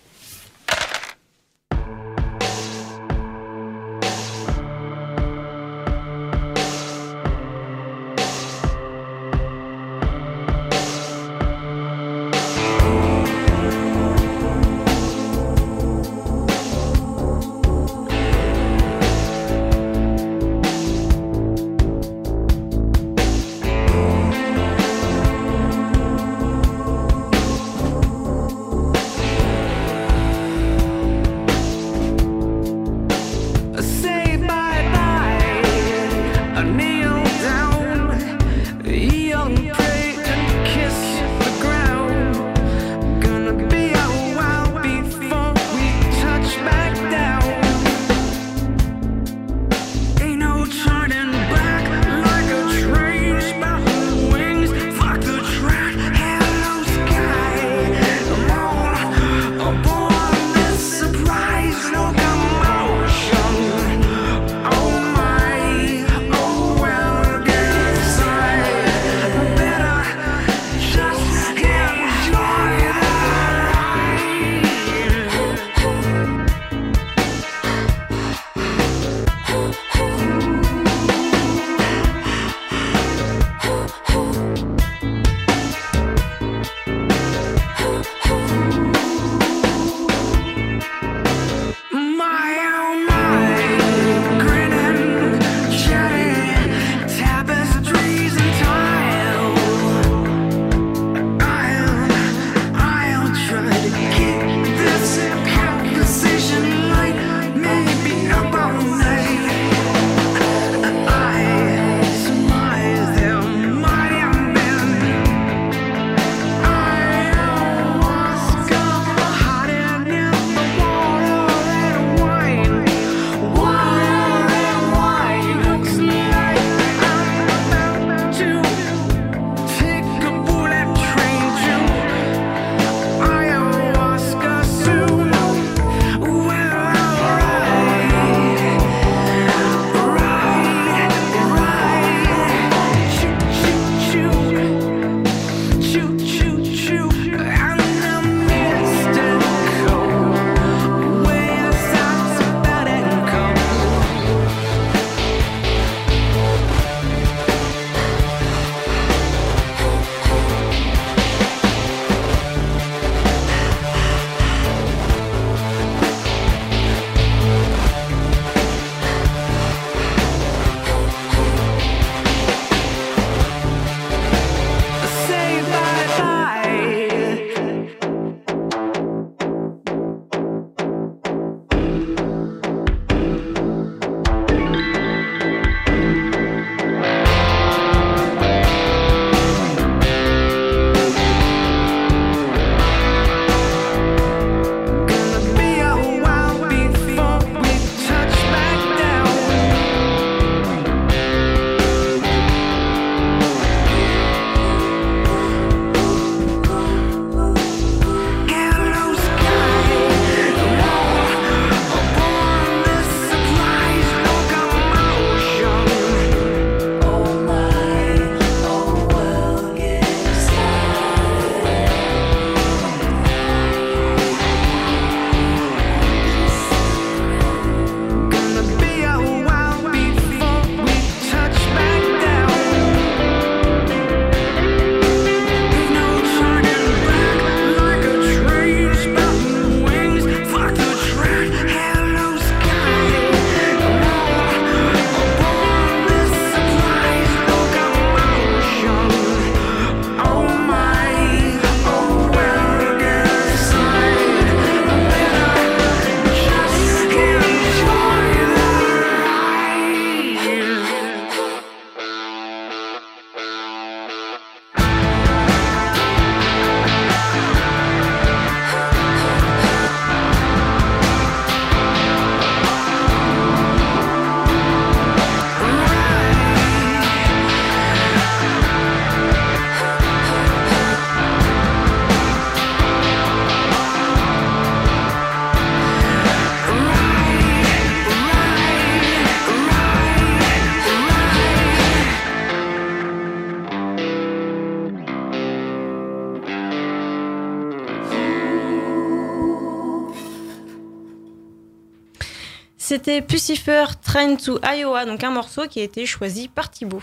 C'était Pucifer Train to Iowa, donc un morceau qui a été choisi par Thibaut.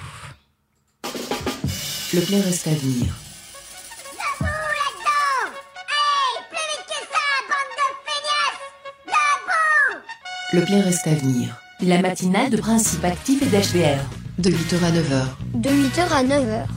Le plein reste à venir. Le plein reste à venir. La matinale de Principe Actif et d'H D R. De huit heures à neuf heures. De huit heures à neuf heures.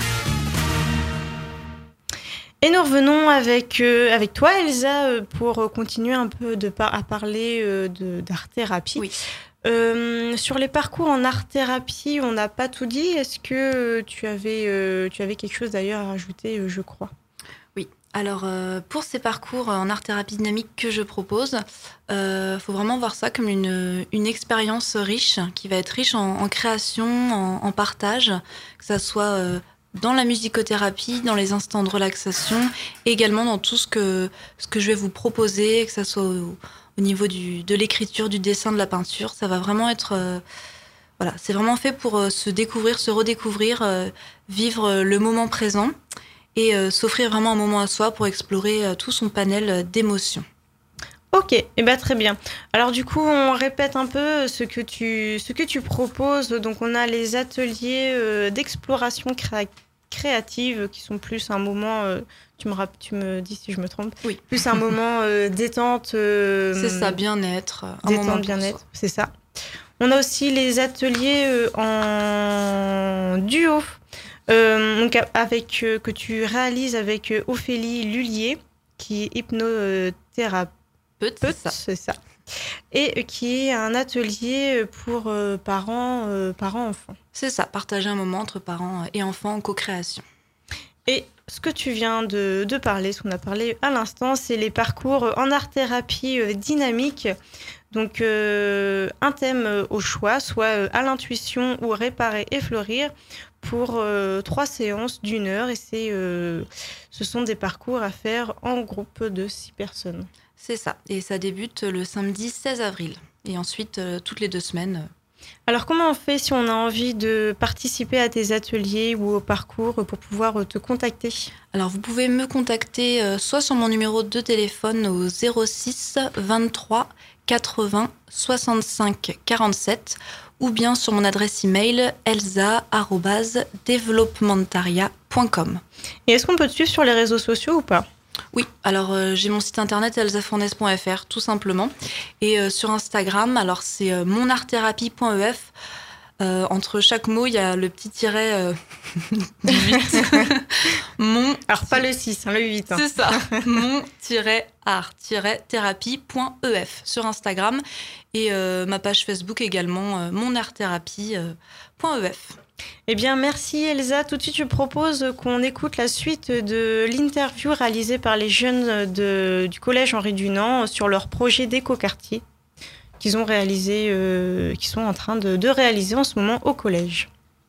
Et nous revenons avec, euh, avec toi, Elsa, euh, pour continuer un peu de par- à parler euh, de, d'art-thérapie. Oui. Euh, sur les parcours en art-thérapie, on n'a pas tout dit. Est-ce que euh, tu avais, euh, tu avais quelque chose d'ailleurs à rajouter, euh, je crois? Oui. Alors, euh, pour ces parcours en art-thérapie dynamique que je propose, il euh, faut vraiment voir ça comme une, une expérience riche, qui va être riche en, en création, en, en partage, que ça soit euh, dans la musicothérapie, dans les instants de relaxation, et également dans tout ce que, ce que je vais vous proposer, que ça soit au, au niveau du, de l'écriture, du dessin, de la peinture. Ça va vraiment être... Euh, voilà, c'est vraiment fait pour euh, se découvrir, se redécouvrir, euh, vivre euh, le moment présent, et euh, s'offrir vraiment un moment à soi pour explorer euh, tout son panel euh, d'émotions. Ok, et eh ben très bien. Alors du coup, on répète un peu ce que tu, ce que tu proposes. Donc on a les ateliers euh, d'exploration créa- créative qui sont plus un moment, euh, tu, me rapp- tu me dis si je me trompe, oui. plus un moment euh, détente. Euh, c'est ça, bien-être. Un détente, moment bien-être, c'est ça. On a aussi les ateliers euh, en duo. Euh, donc avec, euh, que tu réalises avec euh, Ophélie Lullier, qui est hypnothérapeute, c'est ça. c'est ça, et euh, qui est un atelier pour euh, parents, euh, parents-enfants. C'est ça, partager un moment entre parents et enfants en co-création. Et ce que tu viens de, de parler, ce qu'on a parlé à l'instant, c'est les parcours en art-thérapie euh, dynamique. Donc euh, un thème au choix, soit euh, à l'intuition ou réparer et fleurir, pour euh, trois séances d'une heure. Et c'est, euh, ce sont des parcours à faire en groupe de six personnes. C'est ça. Et ça débute le samedi seize avril. Et ensuite, euh, toutes les deux semaines. Alors, comment on fait si on a envie de participer à tes ateliers ou au parcours pour pouvoir te contacter ? Alors, vous pouvez me contacter euh, soit sur mon numéro de téléphone au zéro six vingt-trois quatre-vingts soixante-cinq quarante-sept ou bien sur mon adresse email elsa arobase developmentaria point com. Et est-ce qu'on peut te suivre sur les réseaux sociaux ou pas ? Oui, alors euh, j'ai mon site internet elsa fournaise point f r tout simplement. Et euh, sur Instagram, alors c'est euh, monartthérapie point e f. Euh, entre chaque mot, il y a le petit tiret euh, huit. Mon... Alors pas le six, hein, le huit. Hein. C'est ça. Mon-art-thérapie point e f sur Instagram. Et euh, ma page Facebook également, euh, monartthérapie point e f. Eh bien, merci Elsa. Tout de suite, je propose qu'on écoute la suite de l'interview réalisée par les jeunes de, du collège Henri Dunant sur leur projet d'écoquartier qu'ils ont réalisé, euh, qu'ils sont en train de, de réaliser en ce moment au collège.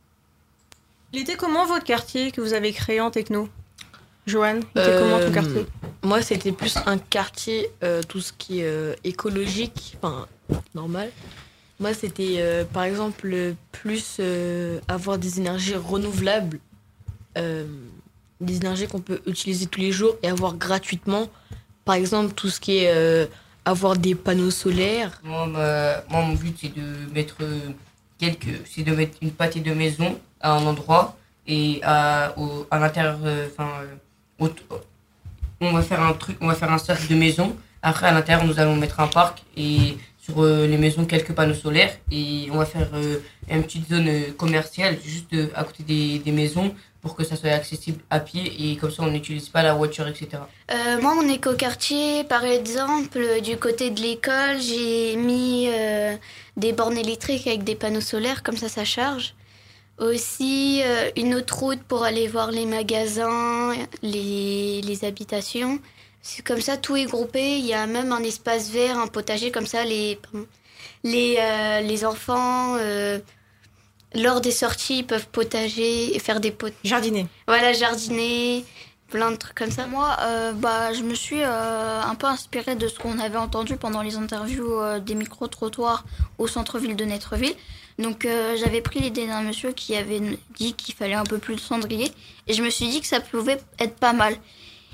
Il était comment votre quartier que vous avez créé en techno ? Joanne, il était euh, comment ton quartier ? Moi, c'était plus un quartier, euh, tout ce qui est euh, écologique, enfin, normal. Moi, c'était, euh, par exemple, plus euh, avoir des énergies renouvelables, euh, des énergies qu'on peut utiliser tous les jours et avoir gratuitement. Par exemple, tout ce qui est euh, avoir des panneaux solaires. Moi, ma, moi mon but, c'est de mettre quelques, c'est de mettre une pâté de maison à un endroit et à, au, à l'intérieur, enfin, euh, on va faire un truc, on va faire un cercle de maison. Après, à l'intérieur, nous allons mettre un parc et sur euh, les maisons quelques panneaux solaires et on va faire euh, une petite zone euh, commerciale juste euh, à côté des, des maisons pour que ça soit accessible à pied et comme ça on n'utilise pas la voiture, et cetera. Euh, moi, mon écoquartier, par exemple, du côté de l'école, j'ai mis euh, des bornes électriques avec des panneaux solaires, comme ça ça charge. Aussi, euh, une autre route pour aller voir les magasins, les, les habitations. C'est comme ça, tout est groupé. Il y a même un espace vert, un potager, comme ça, les, les, euh, les enfants, euh, lors des sorties, peuvent potager et faire des pot... Jardiner. Voilà, jardiner, plein de trucs comme ça. Moi, euh, bah, je me suis euh, un peu inspirée de ce qu'on avait entendu pendant les interviews euh, des micro-trottoirs au centre-ville de Netreville. Donc, euh, j'avais pris l'idée d'un monsieur qui avait dit qu'il fallait un peu plus de cendrier. Et je me suis dit que ça pouvait être pas mal.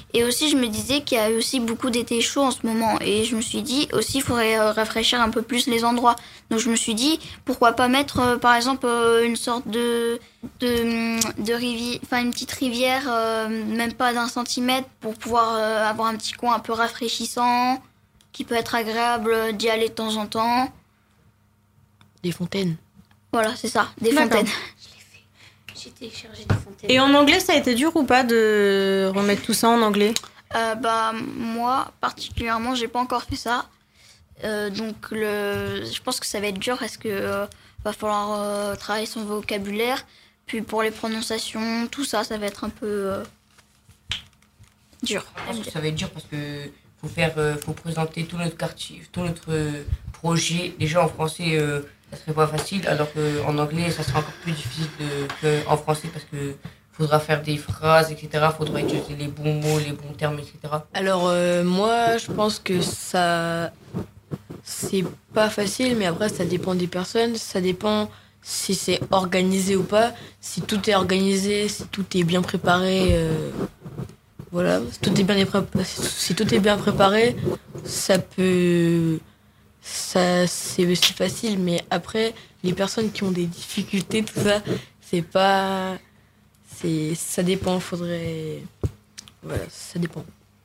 Et aussi, je me disais qu'il y a aussi beaucoup d'été chaud en ce moment. Et je me suis dit aussi, il faudrait euh, rafraîchir un peu plus les endroits. Donc je me suis dit, pourquoi pas mettre, euh, par exemple, euh, une sorte de, de, de rivière, enfin une petite rivière, euh, même pas d'un centimètre, pour pouvoir euh, avoir un petit coin un peu rafraîchissant, qui peut être agréable d'y aller de temps en temps. Des fontaines. Voilà, c'est ça, des D'accord. fontaines. Je l'ai fait. J'ai téléchargé des fontaines. Et en anglais, ça a été dur ou pas de remettre tout ça en anglais? Euh, bah, moi, particulièrement, j'ai pas encore fait ça. Euh, donc, le... je pense que ça va être dur parce que euh, va falloir euh, travailler son vocabulaire. Puis pour les prononciations, tout ça, ça va être un peu euh, dur. Je pense que ça va être dur parce que faut faire, euh, faut présenter tout notre quartier, tout notre euh, projet. Déjà en français, euh, ça serait pas facile, alors qu'en anglais, ça sera encore plus difficile de, qu'en français parce que faudra faire des phrases, et cetera. Faudra utiliser les bons mots, les bons termes, et cetera. Alors euh, moi, je pense que ça, c'est pas facile, mais après ça dépend des personnes, ça dépend si c'est organisé ou pas. Si tout est organisé, si tout est bien préparé, euh, voilà, si tout est bien préparé, si tout est bien préparé, ça peut, ça c'est c'est facile. Mais après, les personnes qui ont des difficultés, tout ça, c'est pas, c'est, ça dépend. Faudrait, voilà, ça dépend.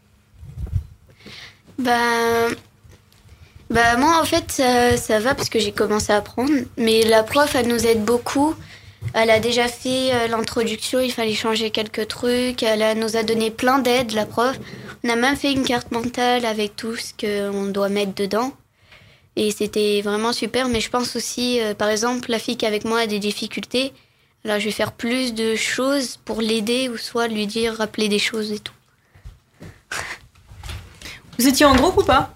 Ben, ben moi en fait ça, ça va parce que j'ai commencé à apprendre, mais la prof elle nous aide beaucoup. Elle a déjà fait euh, l'introduction, il fallait changer quelques trucs, elle a- nous a donné plein d'aides, la prof. On a même fait une carte mentale avec tout ce qu'on doit mettre dedans. Et c'était vraiment super, mais je pense aussi, euh, par exemple, la fille qui est avec moi a des difficultés. Alors je vais faire plus de choses pour l'aider ou soit lui dire, rappeler des choses et tout. Vous étiez en groupe ou pas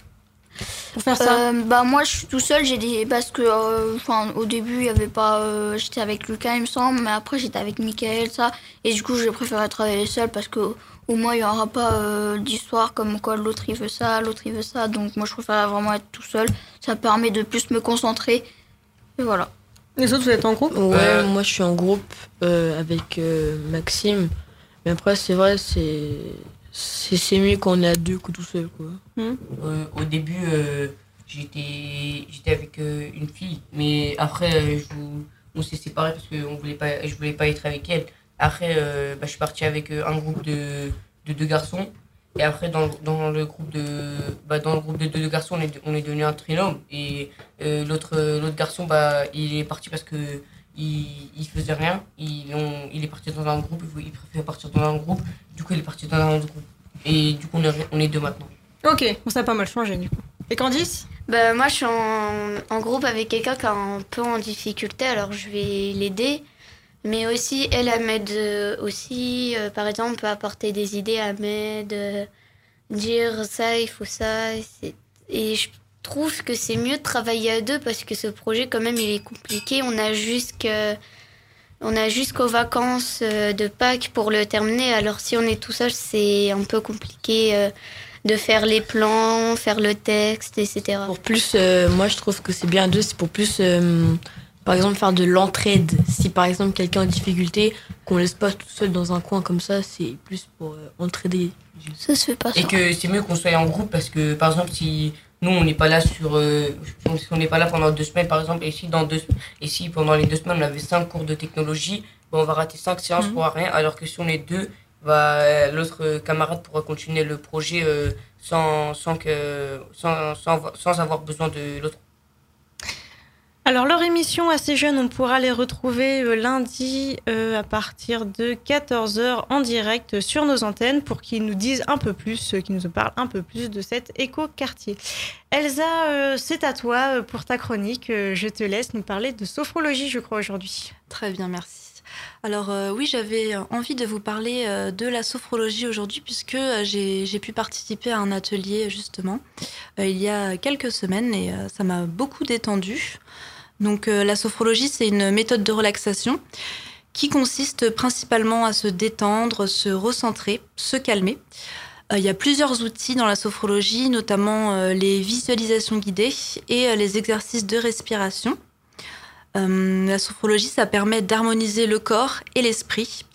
pour faire ça? Euh, bah moi je suis tout seul, j'ai des parce que euh, enfin au début il y avait pas euh, j'étais avec Lucas il me semble, mais après j'étais avec Mickaël ça, et du coup j'ai préféré travailler seul parce que au moins il y aura pas euh, d'histoire comme quoi l'autre il veut ça, l'autre il veut ça, donc moi je préfère vraiment être tout seul, ça permet de plus me concentrer et voilà. Les autres, vous êtes en groupe? Ouais, Euh. moi je suis en groupe euh, avec euh, Maxime. Mais après, c'est vrai, c'est, c'est, c'est mieux quand on est à deux que tout seul, quoi. Hmm. Euh, au début, euh, j'étais, j'étais avec euh, une fille, mais après, euh, je vous- on s'est séparés parce que on voulait pas, je voulais pas être avec elle. Après, euh, bah, je suis parti avec euh, un groupe de, de deux garçons. Et après, dans, dans le groupe de, bah, dans le groupe de deux garçons, on est, on est devenu un trinôme. Et euh, l'autre, l'autre garçon, bah, il est parti parce que il, il faisait rien. Il, on- il est parti dans un groupe, il, il préfère partir dans un groupe. Du coup, il est parti dans un autre groupe. Et du coup, on est, on est deux maintenant. Ok, bon, ça a pas mal changé du coup. Et Candice? Bah, moi, je suis en, en groupe avec quelqu'un qui est un peu en difficulté, alors je vais l'aider. Mais aussi, elle, elle m'aide euh, aussi, euh, par exemple, à apporter des idées, à m'aide, euh, dire ça, il faut ça. Et, c'est- et je trouve que c'est mieux de travailler à deux parce que ce projet, quand même, il est compliqué. On a jusque, on a jusqu'aux vacances euh, de Pâques pour le terminer. Alors, si on est tout seul, c'est un peu compliqué euh, de faire les plans, faire le texte, et cetera. Pour plus, euh, moi je trouve que c'est bien à deux, c'est pour plus, euh, par exemple, faire de l'entraide. Si par exemple quelqu'un a une difficulté, qu'on laisse pas tout seul dans un coin comme ça, c'est plus pour euh, entraider. Ça se fait pas, Et que c'est mieux qu'on soit en groupe parce que, par exemple, si nous, on n'est pas là sur... euh, si on n'est pas là pendant deux semaines, par exemple, et si, dans deux, et si pendant les deux semaines, on avait cinq cours de technologie, ben, on va rater cinq séances Mhm. pour rien, alors que si on est deux, bah, l'autre camarade pourra continuer le projet euh, sans, sans, que, sans, sans, sans avoir besoin de l'autre. Alors, leur émission Assez Jeunes, on pourra les retrouver euh, lundi euh, à partir de quatorze heures en direct sur nos antennes pour qu'ils nous disent un peu plus, euh, qu'ils nous parlent un peu plus de cet éco-quartier. Elsa, euh, c'est à toi euh, pour ta chronique. Euh, je te laisse nous parler de sophrologie, je crois, aujourd'hui. Très bien, merci. Alors euh, oui, j'avais envie de vous parler euh, de la sophrologie aujourd'hui puisque euh, j'ai, j'ai pu participer à un atelier justement euh, il y a quelques semaines et euh, ça m'a beaucoup détendue. Donc euh, la sophrologie, c'est une méthode de relaxation qui consiste principalement à se détendre, se recentrer, se calmer. Euh, il y a plusieurs outils dans la sophrologie, notamment euh, les visualisations guidées et euh, les exercices de respiration. Euh, la sophrologie, ça permet d'harmoniser le corps et l'esprit.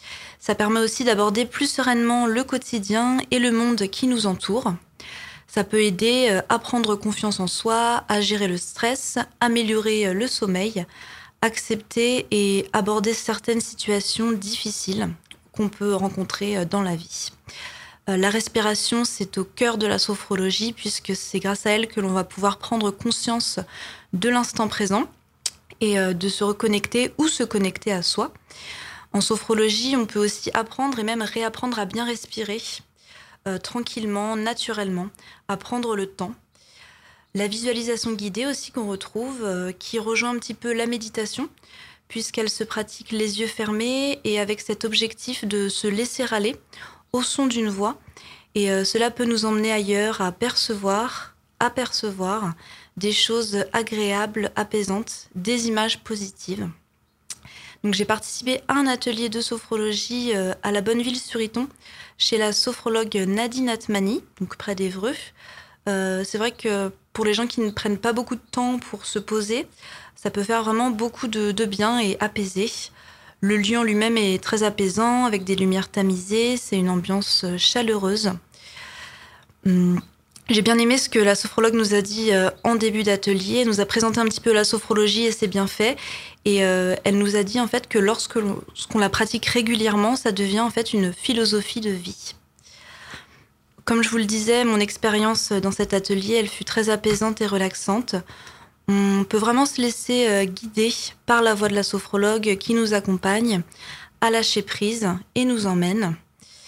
Ça permet aussi d'aborder plus sereinement le quotidien et le monde qui nous entoure. Ça peut aider à prendre confiance en soi, à gérer le stress, améliorer le sommeil, accepter et aborder certaines situations difficiles qu'on peut rencontrer dans la vie. La respiration, c'est au cœur de la sophrologie puisque c'est grâce à elle que l'on va pouvoir prendre conscience de l'instant présent et de se reconnecter ou se connecter à soi. En sophrologie, on peut aussi apprendre et même réapprendre à bien respirer. Euh, tranquillement, naturellement, à prendre le temps. La visualisation guidée aussi qu'on retrouve, euh, qui rejoint un petit peu la méditation, puisqu'elle se pratique les yeux fermés et avec cet objectif de se laisser aller au son d'une voix. Et euh, cela peut nous emmener ailleurs à percevoir, apercevoir des choses agréables, apaisantes, des images positives. Donc, j'ai participé à un atelier de sophrologie euh, à la Bonneville-sur-Iton, chez la sophrologue Nadine Atmani, donc près d'Évreux. Euh, c'est vrai que pour les gens qui ne prennent pas beaucoup de temps pour se poser, ça peut faire vraiment beaucoup de, de bien et apaiser. Le lieu en lui-même est très apaisant, avec des lumières tamisées, c'est une ambiance chaleureuse. Hum. J'ai bien aimé ce que la sophrologue nous a dit euh, en début d'atelier. Elle nous a présenté un petit peu la sophrologie et ses bienfaits. Et euh, elle nous a dit en fait que lorsque l'on, qu'on la pratique régulièrement, ça devient en fait une philosophie de vie. Comme je vous le disais, mon expérience dans cet atelier, elle fut très apaisante et relaxante. On peut vraiment se laisser euh, guider par la voix de la sophrologue qui nous accompagne à lâcher prise et nous emmène.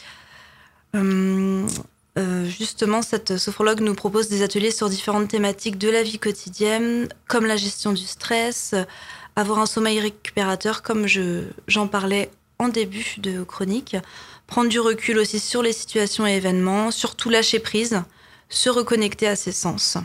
Hum, Euh, justement, cette sophrologue nous propose des ateliers sur différentes thématiques de la vie quotidienne, comme la gestion du stress, avoir un sommeil récupérateur, comme je, j'en parlais en début de chronique, prendre du recul aussi sur les situations et événements, surtout lâcher prise, se reconnecter à ses sens.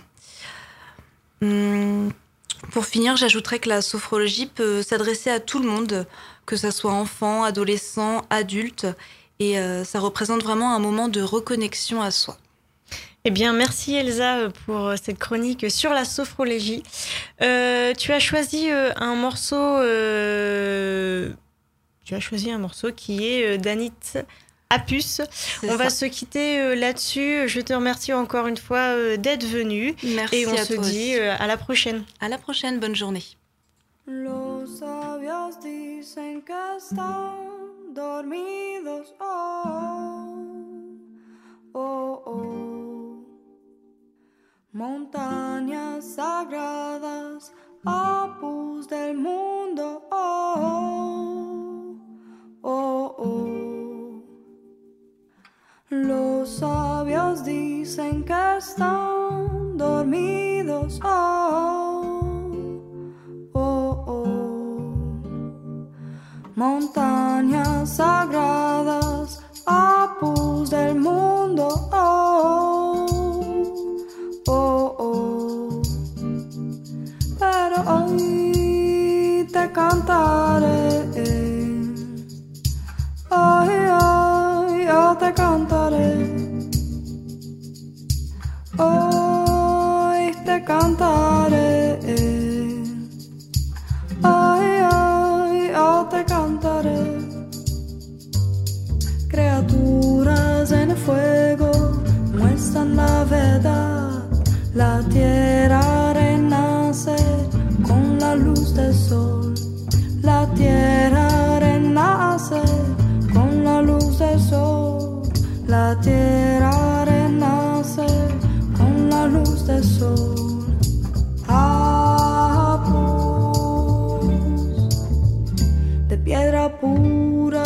Hum, pour finir, j'ajouterais que la sophrologie peut s'adresser à tout le monde, que ce soit enfant, adolescent, adulte. Et euh, ça représente vraiment un moment de reconnexion à soi. Eh bien, merci Elsa pour cette chronique sur la sophrologie. Euh, tu as choisi euh, un morceau. Euh, tu as choisi un morceau qui est euh, d'Anit Apus. C'est on ça. Va se quitter euh, là-dessus. Je te remercie encore une fois euh, d'être venu. Merci et on à se toi dit euh, à la prochaine. À la prochaine. Bonne journée. Los sabios dicen que están dormidos, oh, oh, oh. Montañas sagradas, apus del mundo, oh, oh, oh. Los sabios dicen que están dormidos, oh, oh, oh. Montañas sagradas, apus del mundo, oh, oh, oh. Pero hoy te cantaré, hoy, hoy yo te cantaré, hoy te cantaré, hoy, hoy yo te cantaré. Criaturas en el fuego muestran la verdad. La tierra renace con la luz del sol. La tierra renace con la luz del sol. La tierra renace con la luz del sol. Apus de piedra pura.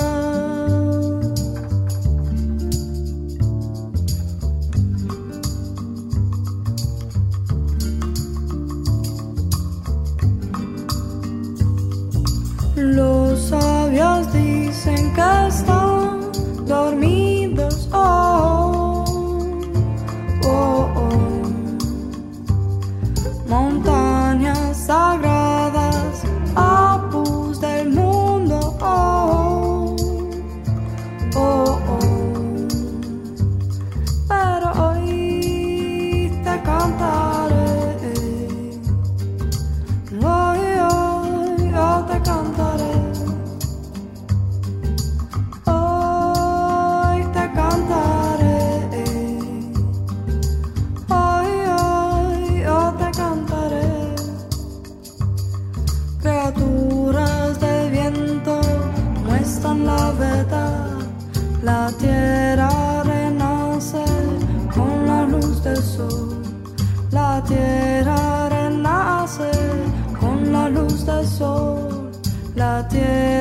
Los sabios dicen que están dormidos, oh, oh, oh. Montañas sagradas, apus del mundo, oh, oh, oh. Pero hoy te cantaré, hoy, hoy yo te cantaré. Costa Sol, la tierra